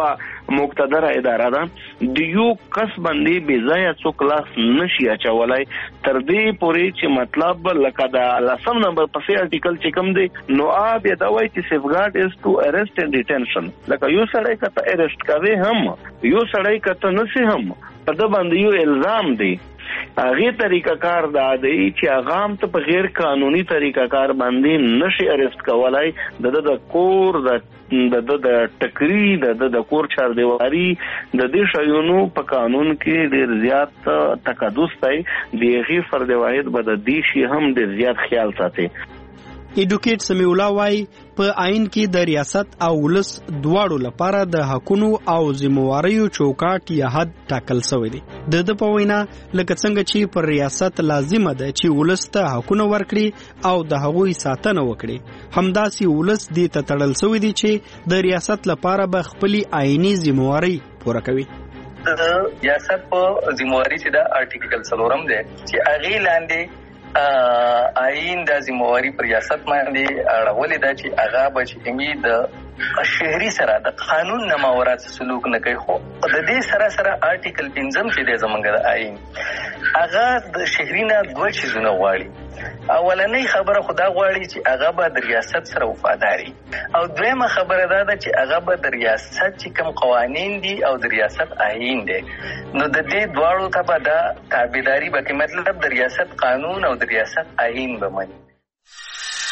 مقتدره اداره ده د یو کس باندې بې ځایه څوک لاس نشي اچولای تر دې پورې چې مطلب لکه د لسم نمبر پسې ارټیکل چې کوم دی نو آب یا دا وایي چې سیفګارد از ټو ارست اینڈ ډیټنشن لکه یو سړی کته ارست کوي هم یو سړی کته نسی هم په د باندې یو الزام دی هغه طریقہ کار دا دی چې هغه هم ته په غیر قانوني طریقہ کار باندې نشي ارست کولای د د کور د د د ټکری د د کور چار دیواری د دې شایونو په قانون کې ډیر زیات تقدس دی دیغه فرد واحد بد دي شي هم ډیر زیات خیال ساتي. ایډوکیټ سمیع الله وايي په آئین کې د ریاست او ولس دواړو لپاره د حقونو او ذمہواریو چوکاټ یا حد ټاکل شوی دی. د د په وینا لکه څنګه چې پر ریاست لازمه ده چې ولس ته حقونه ورکړي او د هغوی ساتنه وکړي همداسي ولس دې ته تړل شوی دی چې د ریاست لپاره به خپل آئینی ذمہواری پوره کوي. د ریاست په ذمہواری چې د ارټیکل څلورم دی چې هغه لاندې آئین د ذمہواری پر ریاست باندې اړولې ده چې هغه به چې کومي د شهري سره د قانون نه ماورات سلوک نه کوي خو د دې سره سره ارټیکل پنځم چې د زمونږ د آئین هغه د شهري نه دوه چیزونه غواړي. اولنۍ خبره خدا غواړي چې هغه به د ریاست سره وفاداري او دویمه خبره دا ده چې هغه به د ریاست چې کوم قوانین دي او د ریاست آئین دي نو د دې دواړو ته به د تابعداري به کې مطلب د ریاست قانون او د ریاست آئین به مني.